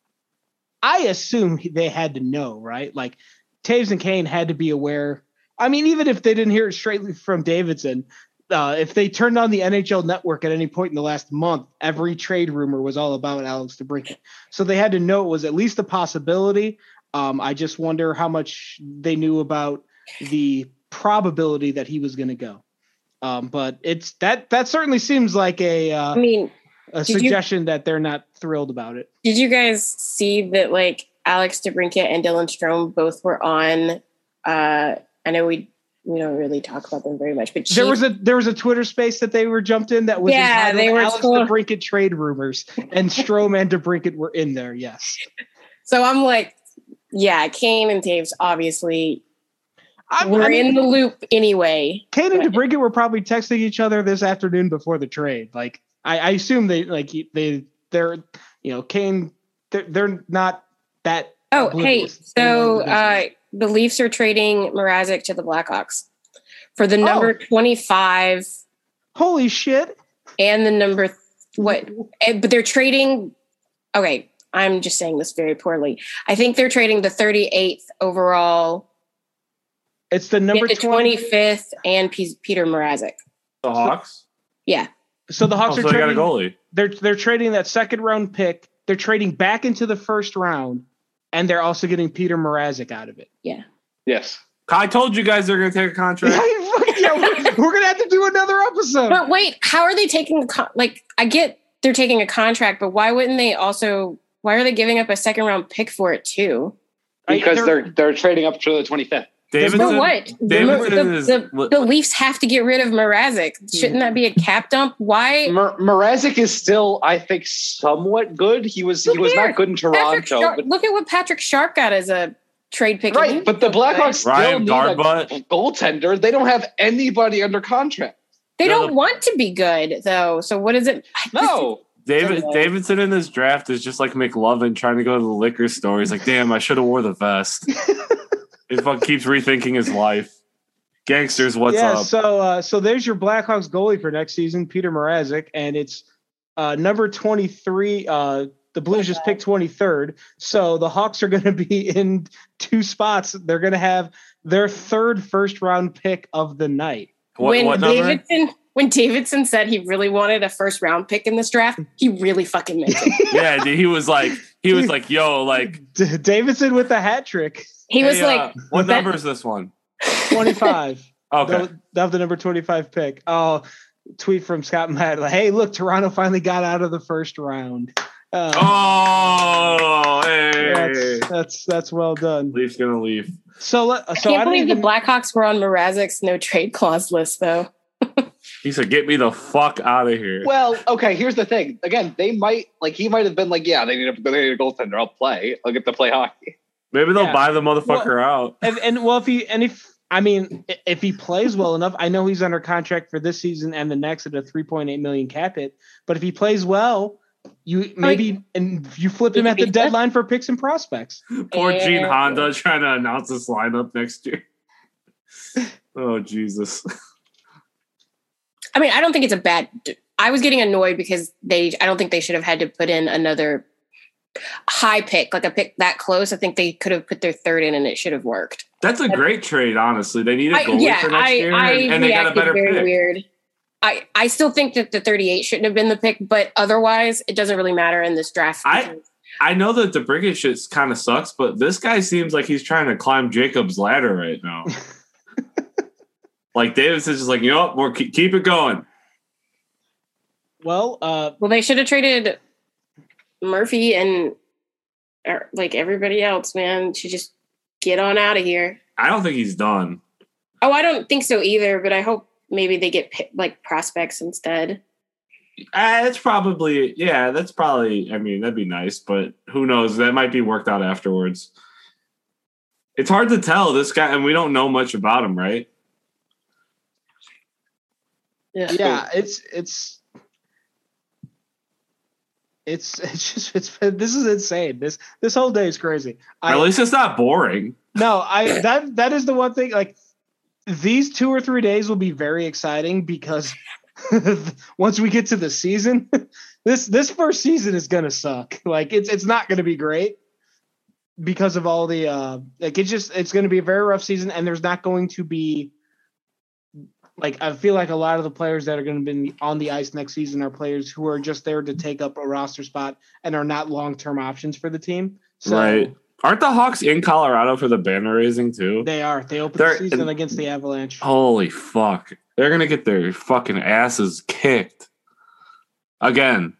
I assume they had to know, right? Like Taves and Kane had to be aware. I mean, even if they didn't hear it straight from Davidson, uh, if they turned on the N H L network at any point in the last month, every trade rumor was all about Alex DeBrincat. So they had to know it was at least a possibility. Um, I just wonder how much they knew about the probability that he was going to go. Um, but it's that that certainly seems like a. Uh, I mean. A suggestion you, that they're not thrilled about it. Did you guys see that, like, Alex DeBrincat and Dylan Strome both were on, uh, I know we we don't really talk about them very much, but there was a there was a Twitter space that they were jumped in that was yeah, they were Alex told- DeBrincat trade rumors, and Strome and DeBrincat were in there, yes. So I'm like, yeah, Kane and Taves obviously I'm, were I mean, in the loop anyway. Kane and DeBrincat were probably texting each other this afternoon before the trade, like, I, I assume they like they they're you know Kane they're, they're not that. Oh oblivious. hey, so uh, the Leafs are trading Mrazek to the Blackhawks for the number oh. twenty-five. Holy shit! And the number what? But they're trading. Okay, I'm just saying this very poorly. I think they're trading the thirty-eighth overall. It's the number the twenty-fifth and P- Peter Mrazek. The Hawks. Yeah. So the Hawks oh, are so trading. They got a goalie. They're they're trading that second round pick. They're trading back into the first round, and they're also getting Peter Mrazek out of it. Yeah. Yes. I told you guys they're going to take a contract. yeah, we're, we're going to have to do another episode. But wait, how are they taking a con- like? I get they're taking a contract, but why wouldn't they also? Why are they giving up a second round pick for it too? Because they're they're, they're trading up to the twenty-fifth. Davidson, but what? Davidson the, is, the, the, the Leafs have to get rid of Mrazek. Shouldn't that be a cap dump? Why? Mer- Mrazek is still, I think, somewhat good. He was look he was here. not good in Toronto. Sharp, but... Look at what Patrick Sharp got as a trade pick. Right, but the Blackhawks still Ryan need Garbutt. a goaltender. They don't have anybody under contract. They no, don't the... want to be good, though. So what is it? No. David Davidson in this draft is just like McLovin trying to go to the liquor store. He's like, damn, I should have wore the vest. He fucking keeps rethinking his life. Gangsters, what's yeah, up? So, uh, so there's your Blackhawks goalie for next season, Peter Mrazek, and it's uh, number twenty-three. Uh, the Blues just picked twenty-third, so the Hawks are going to be in two spots. They're going to have their third first round pick of the night. What, when what Davidson, when Davidson said he really wanted a first round pick in this draft, he really fucking meant it. Yeah, he was like, he was like, yo, like D- Davidson with the hat trick. He was hey, like, uh, what that, number is this one? twenty-five. Okay. Of the number twenty-five pick. Oh, tweet from Scott Matt. Like, hey, look, Toronto finally got out of the first round. Uh, oh, hey. That's, that's that's well done. Leafs gonna leave. So, so I can't I believe even, the Blackhawks were on Mrazek's no trade clause list, though. He said, "Get me the fuck out of here." Well, okay. Here's the thing. Again, they might like he might have been like, "Yeah, they need a, they need a goaltender. I'll play. I'll get to play hockey." Maybe they'll yeah. buy the motherfucker well, out. And, and well, if he and if I mean, if he plays well enough, I know he's under contract for this season and the next at a three point eight million cap hit. But if he plays well, you maybe like, and you flip him at the deadline for picks and prospects. Poor and, Gene Honda trying to announce this lineup next year. Oh Jesus. I mean, I don't think it's a bad. I was getting annoyed because they. I don't think they should have had to put in another high pick, like a pick that close. I think they could have put their third in, and it should have worked. That's a great trade, honestly. They need a goalie I, yeah, for next I, year, I and, and they got a better very pick. Weird. I, I still think that the thirty-eight shouldn't have been the pick, but otherwise, it doesn't really matter in this draft. I I know that the DeBrincat shit kind of sucks, but this guy seems like he's trying to climb Jacob's ladder right now. Like Davidson's just like, you know what, we're keep it going. Well, uh, well, they should have traded Murphy and or, like everybody else. Man, should just get on out of here. I don't think he's done. Oh, I don't think so either. But I hope maybe they get like prospects instead. Uh, it's probably, yeah, that's probably, I mean, that'd be nice, but who knows? That might be worked out afterwards. It's hard to tell this guy, and we don't know much about him, right? Yeah, yeah it's, it's, it's, it's just, it's, this is insane. This, this whole day is crazy. I, At least it's not boring. No, I, that, that is the one thing, like, these two or three days will be very exciting because once we get to the season, this this first season is gonna suck. Like it's it's not gonna be great because of all the uh like it's just it's gonna be a very rough season, and there's not going to be like I feel like a lot of the players that are gonna be on the ice next season are players who are just there to take up a roster spot and are not long term options for the team. So right. Aren't the Hawks in Colorado for the banner raising too? They are. They open They're, the season against the Avalanche. Holy fuck. They're going to get their fucking asses kicked. Again.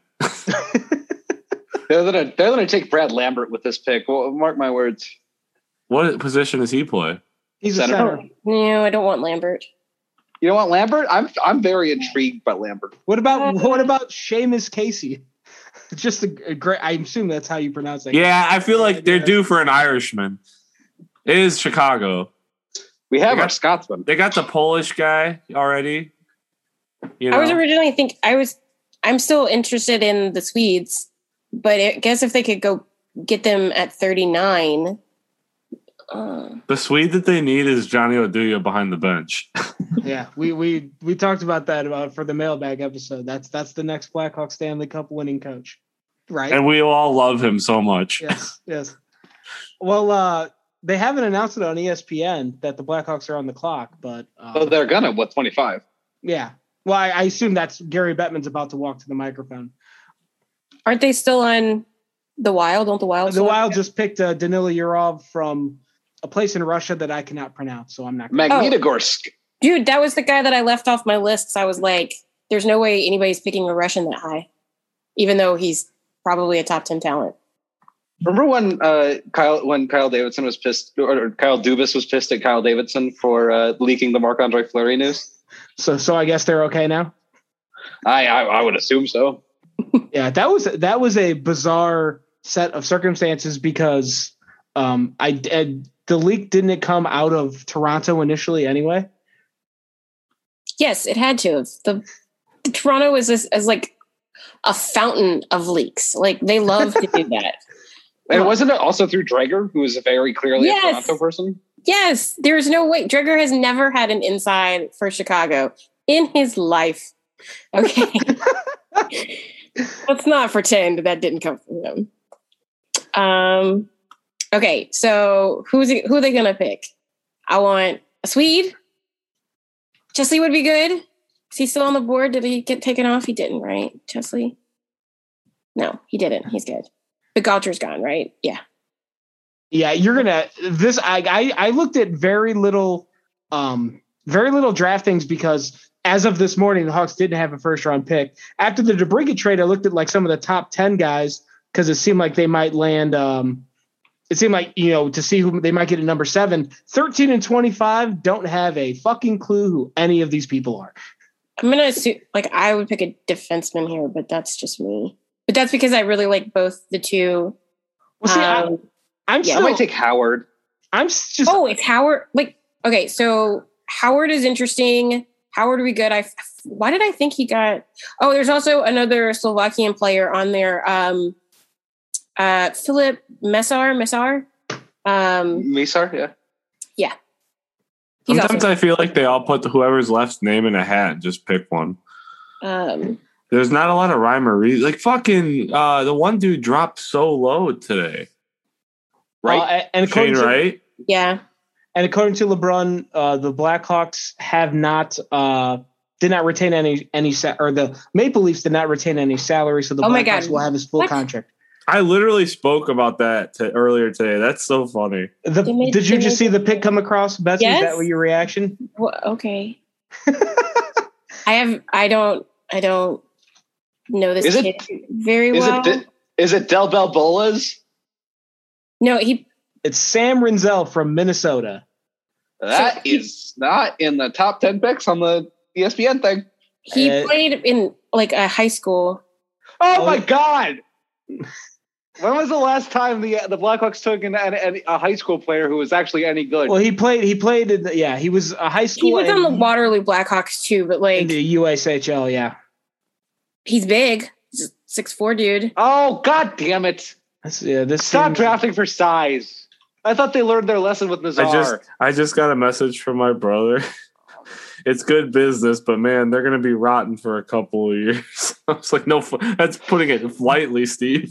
they're going to they're gonna take Brad Lambert with this pick. Well, mark my words. What position does he play? He's center. a center. No, I don't want Lambert. You don't want Lambert? I'm I'm very intrigued by Lambert. What about what about Seamus Casey? Just a, a great. I assume that's how you pronounce it. Yeah, I feel like they're due for an Irishman. It is Chicago. We have got, our Scotsman. They got the Polish guy already. You know? I was originally think I was. I'm still interested in the Swedes, but I guess if they could go get them at thirty-nine. Uh, the Swede that they need is Johnny Oduya behind the bench. Yeah, we we we talked about that about for the mailbag episode. That's that's the next Blackhawks Stanley Cup winning coach, right? And we all love him so much. Yes, yes. Well, uh, they haven't announced it on E S P N that the Blackhawks are on the clock, but um, oh, they're gonna what twenty-five? Yeah. Well, I, I assume that's Gary Bettman's about to walk to the microphone. Aren't they still on the Wild? Don't the Wild? The Wild just picked uh, Danila Yurov from a place in Russia that I cannot pronounce, so I'm not. Gonna Magnitogorsk. Oh. Dude, that was the guy that I left off my list. So I was like, there's no way anybody's picking a Russian that high, even though he's probably a top ten talent. Remember when uh, Kyle when Kyle Davidson was pissed, or Kyle Dubas was pissed at Kyle Davidson for uh, leaking the Marc-Andre Fleury news? So, so I guess they're okay now. I, I I would assume so. Yeah, that was that was a bizarre set of circumstances because um, I, I the leak didn't come out of Toronto initially anyway. Yes, it had to. The, the Toronto is as, as like a fountain of leaks. Like they love to do that. And wasn't it also through Dreger, who is very clearly yes. a Toronto person? Yes, there's no way. Dreger has never had an inside for Chicago in his life. Okay. Let's not pretend that didn't come from him. Um, okay, so who's it, who are they going to pick? I want a Swede. Chesley would be good. Is he still on the board? Did he get taken off? He didn't, right? Chesley? No, he didn't. He's good. But Gautreau's gone, right? Yeah. Yeah, you're gonna this. I, I I looked at very little, um, very little draftings because as of this morning, the Hawks didn't have a first round pick. After the DeBrincat trade, I looked at like some of the top ten guys because it seemed like they might land. Um, it seemed like you know to see who they might get at number seven. Thirteen and twenty-five don't have a fucking clue who any of these people are. I'm gonna assume like I would pick a defenseman here, but that's just me. But that's because I really like both the two. Well, see, um, I, I'm yeah, still, I might take Howard. I'm just. Oh, it's Howard. Like, okay, so Howard is interesting. Howard would be good. I. Why did I think he got? Oh, there's also another Slovakian player on there. Um, uh, Philip Mesar. Mesar. Um, Mesar, yeah. Yeah. He's Sometimes awesome. I feel like they all put the, whoever's left's name in a hat and just pick one. Um. There's not a lot of rhyme or reason. Like fucking uh, the one dude dropped so low today. Right. Uh, and Shane to, Wright? Yeah. And according to LeBron, uh, the Blackhawks have not uh, did not retain any any sa- or the Maple Leafs did not retain any salary, so the oh Blackhawks will have his full what? contract. I literally spoke about that to, earlier today. That's so funny. The, made, did you just see the pic come across, Betsy? Yes? Is that what your reaction? Well, okay. I have. I don't. I don't know this is kid it, very is well. It, is it Del Balbolas? No, he. It's Sam Rinzel from Minnesota. That so he, is not in the top ten picks on the E S P N thing. He uh, played in like a high school. Oh, oh my God. When was the last time the the Blackhawks took an, an, a high school player who was actually any good? Well, he played. He played. In the, yeah, he was a high school. He was on the Waterloo Blackhawks too, but like in the U S H L. Yeah, he's big. He's a six four dude. Oh, God damn it! That's, yeah, this stop seems... drafting for size. I thought they learned their lesson with Nazar. I just I just got a message from my brother. It's good business, but man, they're going to be rotten for a couple of years. I was like, no, that's putting it lightly, Steve.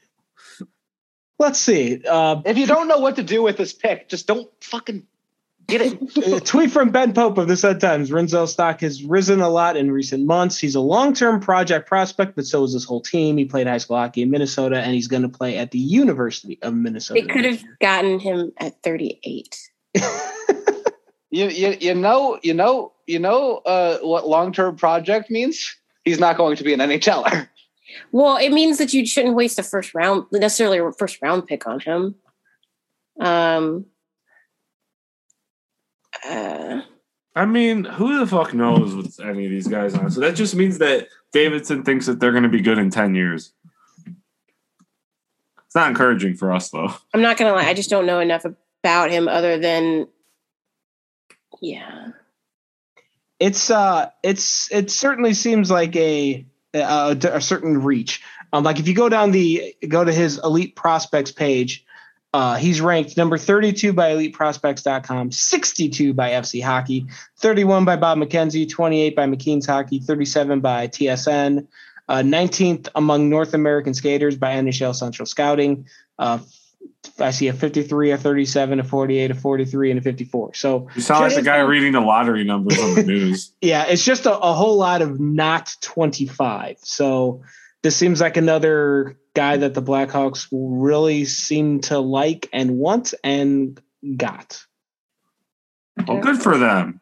Let's see. Uh, if you don't know what to do with this pick, just don't fucking get it. A tweet from Ben Pope of the Sun Times. Rinzel stock has risen a lot in recent months. He's a long-term project prospect, but so is this whole team. He played high school hockey in Minnesota, and he's going to play at the University of Minnesota. They could have gotten him at thirty-eight. you, you you know you know you know uh, what long-term project means? He's not going to be an N H L er. Well, it means that you shouldn't waste a first round, necessarily a first round pick on him. Um, uh, I mean, who the fuck knows with any of these guys on? So that just means that Davidson thinks that they're going to be good in ten years. It's not encouraging for us, though. I'm not going to lie. I just don't know enough about him other than, yeah. It's, uh, it's, it certainly seems like a, A, a certain reach. Um, like if you go down the go to his Elite Prospects page, uh, he's ranked number thirty-two by elite prospects dot com, sixty-two by F C Hockey, thirty-one by Bob McKenzie, twenty-eight by McKean's Hockey, thirty-seven by T S N, uh, nineteenth among North American skaters by N H L Central Scouting. Uh, I see a fifty-three, a thirty-seven, a forty-eight, a forty-three, and a fifty-four. So you sound like the guy reading the lottery numbers on the news. Yeah, it's just a, a whole lot of not twenty-five. So this seems like another guy that the Blackhawks really seem to like and want and got. Well, good for them.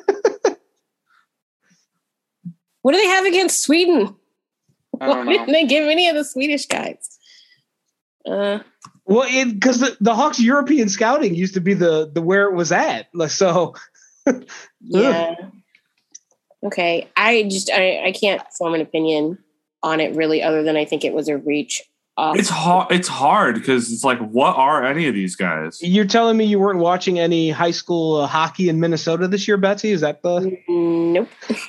What do they have against Sweden? I don't Why know. didn't they give any of the Swedish guys? Uh, Well, because the, the Hawks European scouting used to be the the where it was at. Like, so, yeah. Okay, I just I, I can't form an opinion on it really, other than I think it was a reach. Off. It's hard. It's hard because it's like, what are any of these guys? You're telling me you weren't watching any high school uh, hockey in Minnesota this year, Betsy? Is that the? Nope.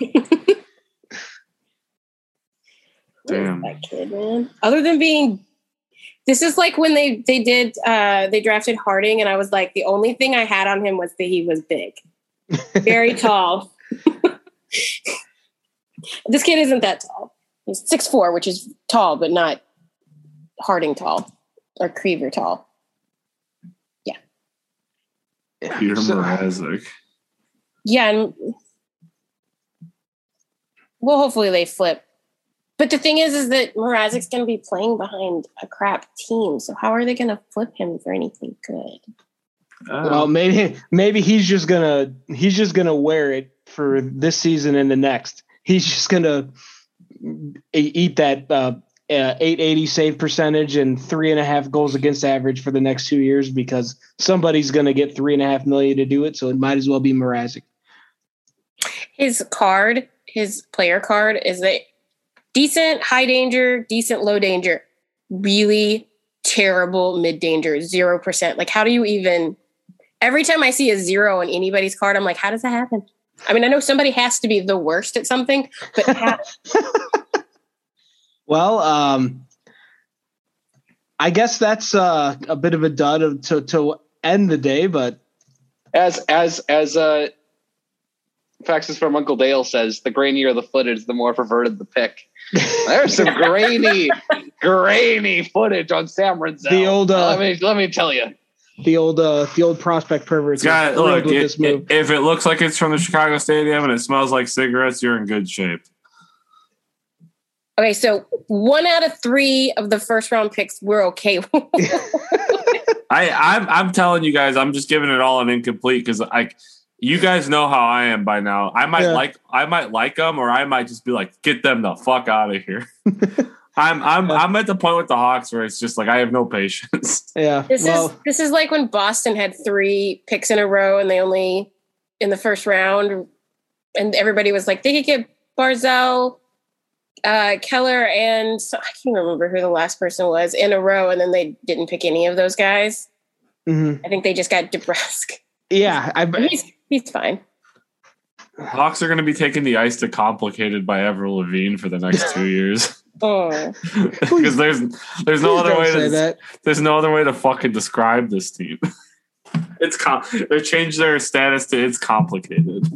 Damn. That kid, man. Other than being. This is like when they they did uh, they drafted Harding, and I was like, the only thing I had on him was that he was big, very tall. This kid isn't that tall. He's six four, which is tall, but not Harding tall or Krieger tall. Yeah. Peter Mrazek. Yeah, and well, hopefully they flip. But the thing is, is that Mrazek's going to be playing behind a crap team. So how are they going to flip him for anything good? Uh, Well, maybe maybe he's just gonna he's just gonna wear it for this season and the next. He's just gonna eat that uh, uh, eight eighty save percentage and three and a half goals against average for the next two years because somebody's gonna get three and a half million to do it. So it might as well be Mrazek. His card, his player card, is a decent high danger, decent low danger, really terrible mid danger, zero percent. Like, how do you even? Every time I see a zero on anybody's card, I'm like, how does that happen? I mean, I know somebody has to be the worst at something, but how? Well, um, I guess that's uh, a bit of a dud of, to to end the day, but As as as uh, Faxes from Uncle Dale says, the grainier the footage, the more perverted the pick. There's some grainy, grainy footage on Sam Rinzel. The old, uh, let me let me tell you. the old uh, the old prospect perverts. Guy, are look, thrilled with it, this move. it, if it looks like it's from the Chicago Stadium and it smells like cigarettes, you're in good shape. Okay, so one out of three of the first round picks we're okay with. I, I'm I'm telling you guys, I'm just giving it all an incomplete because I, you guys know how I am by now. I might Yeah. like I might like them, or I might just be like, get them the fuck out of here. I'm I'm I'm at the point with the Hawks where it's just like I have no patience. Yeah. This well, is this is like when Boston had three picks in a row and they only in the first round, and everybody was like, they could get Barzell, uh, Keller and so I can't remember who the last person was in a row, and then they didn't pick any of those guys. Mm-hmm. I think they just got DeBrusque. Yeah, I, he's he's fine. Hawks are going to be taking the ice to Complicated by Avril Lavigne for the next two years. Oh, because there's there's no other way to that. there's no other way to fucking describe this team. It's com- they changed their status to it's complicated.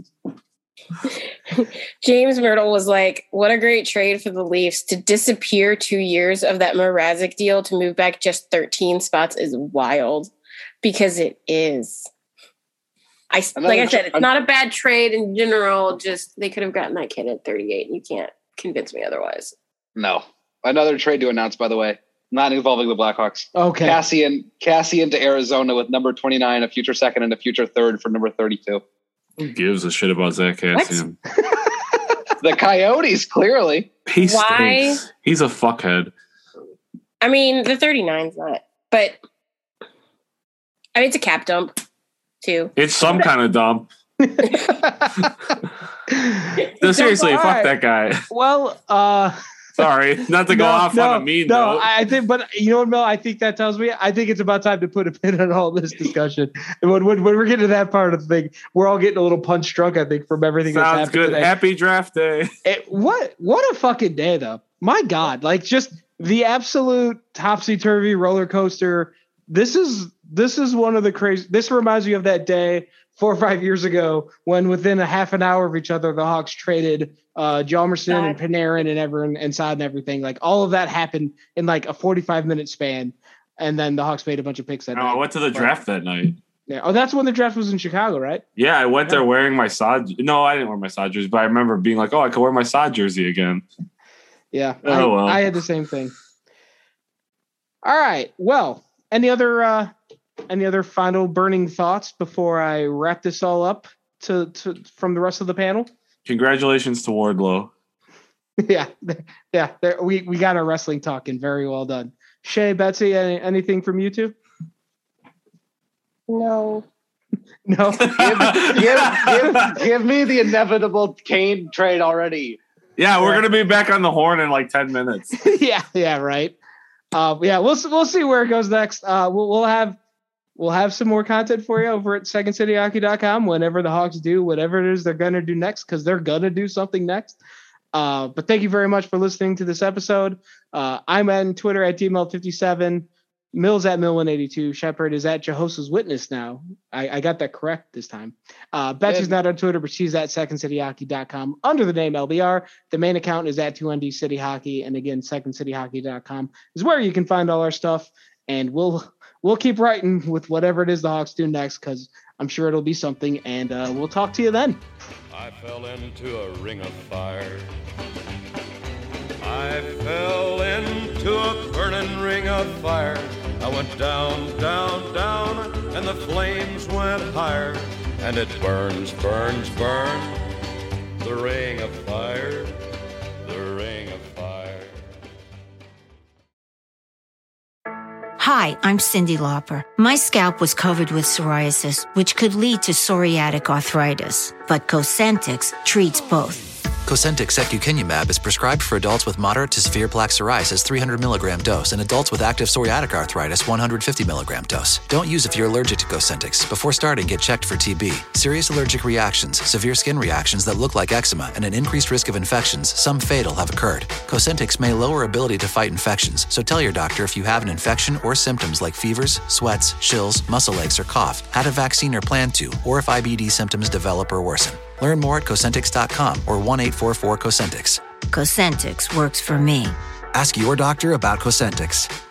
James Myrtle was like, "What a great trade for the Leafs to disappear two years of that Mrazek deal to move back just thirteen spots is wild," because it is. I Another like I said, tra- it's not a bad trade in general. Just they could have gotten that kid at thirty-eight, and you can't convince me otherwise. No. Another trade to announce, by the way, not involving the Blackhawks. Okay. Cassian, Cassian to Arizona with number twenty-nine, a future second and a future third for number thirty-two. Who gives a shit about Zach Cassian? The Coyotes, clearly. He Why? stinks. He's a fuckhead. I mean, the thirty-nine's not, but I mean, it's a cap dump too. It's some kind of dump. No, seriously, All fuck right. that guy. Well, uh, sorry, not to go no, off no, on a mean no, note. I think, but you know what, Mel? I think that tells me. I think it's about time to put a pin on all this discussion. And when, when, when we're getting to that part of the thing, we're all getting a little punch drunk. I think from everything that's Sounds happened good. today. Happy draft day. It, what what a fucking day though. My God, like just the absolute topsy-turvy roller coaster. This is this is one of the crazy. This reminds me of that day four or five years ago when within a half an hour of each other, the Hawks traded uh, Hjalmarsson and Panarin and everyone and Saad and everything. Like all of that happened in like a forty-five minute span, and then the Hawks made a bunch of picks that No, night. I went to the draft that night. Yeah. Oh, that's when the draft was in Chicago, right? Yeah, I went there Yeah. wearing my Sod. No, I didn't wear my Sod jersey, but I remember being like, "Oh, I could wear my Sod jersey again." Yeah. Oh, I, well. I had the same thing. All right. Well, any other uh, any other final burning thoughts before I wrap this all up to, to from the rest of the panel? Congratulations to Wardlow. yeah. Yeah. There, we, we got our wrestling talking. Very well done. Shay, Betsy, any, anything from you two? No. No. give, give, give, give me the inevitable Kane trade already. Yeah, we're gonna be back on the horn in like ten minutes. yeah. Yeah. Right. Uh, yeah. We'll we'll see where it goes next. Uh, we'll we'll have we'll have some more content for you over at second city hockey dot com whenever the Hawks do whatever it is they're gonna do next, because they're gonna do something next. Uh, but thank you very much for listening to this episode. Uh, I'm on Twitter at D M L fifty-seven. Mills at Mill one eighty-two. Shepard is at Jehoshaphat's Witness now. I, I got that correct this time. Uh, Betsy's not on Twitter, but she's at second city hockey dot com under the name L B R. The main account is at two N D City Hockey. And again, second city hockey dot com is where you can find all our stuff. And we'll we'll keep writing with whatever it is the Hawks do next, because I'm sure it'll be something. And uh, we'll talk to you then. I fell into a ring of fire. I fell into a burning ring of fire. I went down, down, down, and the flames went higher. And it burns, burns, burns, the ring of fire, the ring of fire. Hi, I'm Cyndi Lauper. My scalp was covered with psoriasis, which could lead to psoriatic arthritis. But Cosentyx treats both. Cosentyx secukinumab is prescribed for adults with moderate to severe plaque psoriasis three hundred milligram dose and adults with active psoriatic arthritis one hundred fifty milligram dose. Don't use if you're allergic to Cosentyx. Before starting, get checked for T B. Serious allergic reactions, severe skin reactions that look like eczema, and an increased risk of infections, some fatal, have occurred. Cosentyx may lower ability to fight infections, so tell your doctor if you have an infection or symptoms like fevers, sweats, chills, muscle aches, or cough, had a vaccine or plan to, or if I B D symptoms develop or worsen. Learn more at Cosentyx dot com or one eight four four Cosentyx. Cosentyx works for me. Ask your doctor about Cosentyx.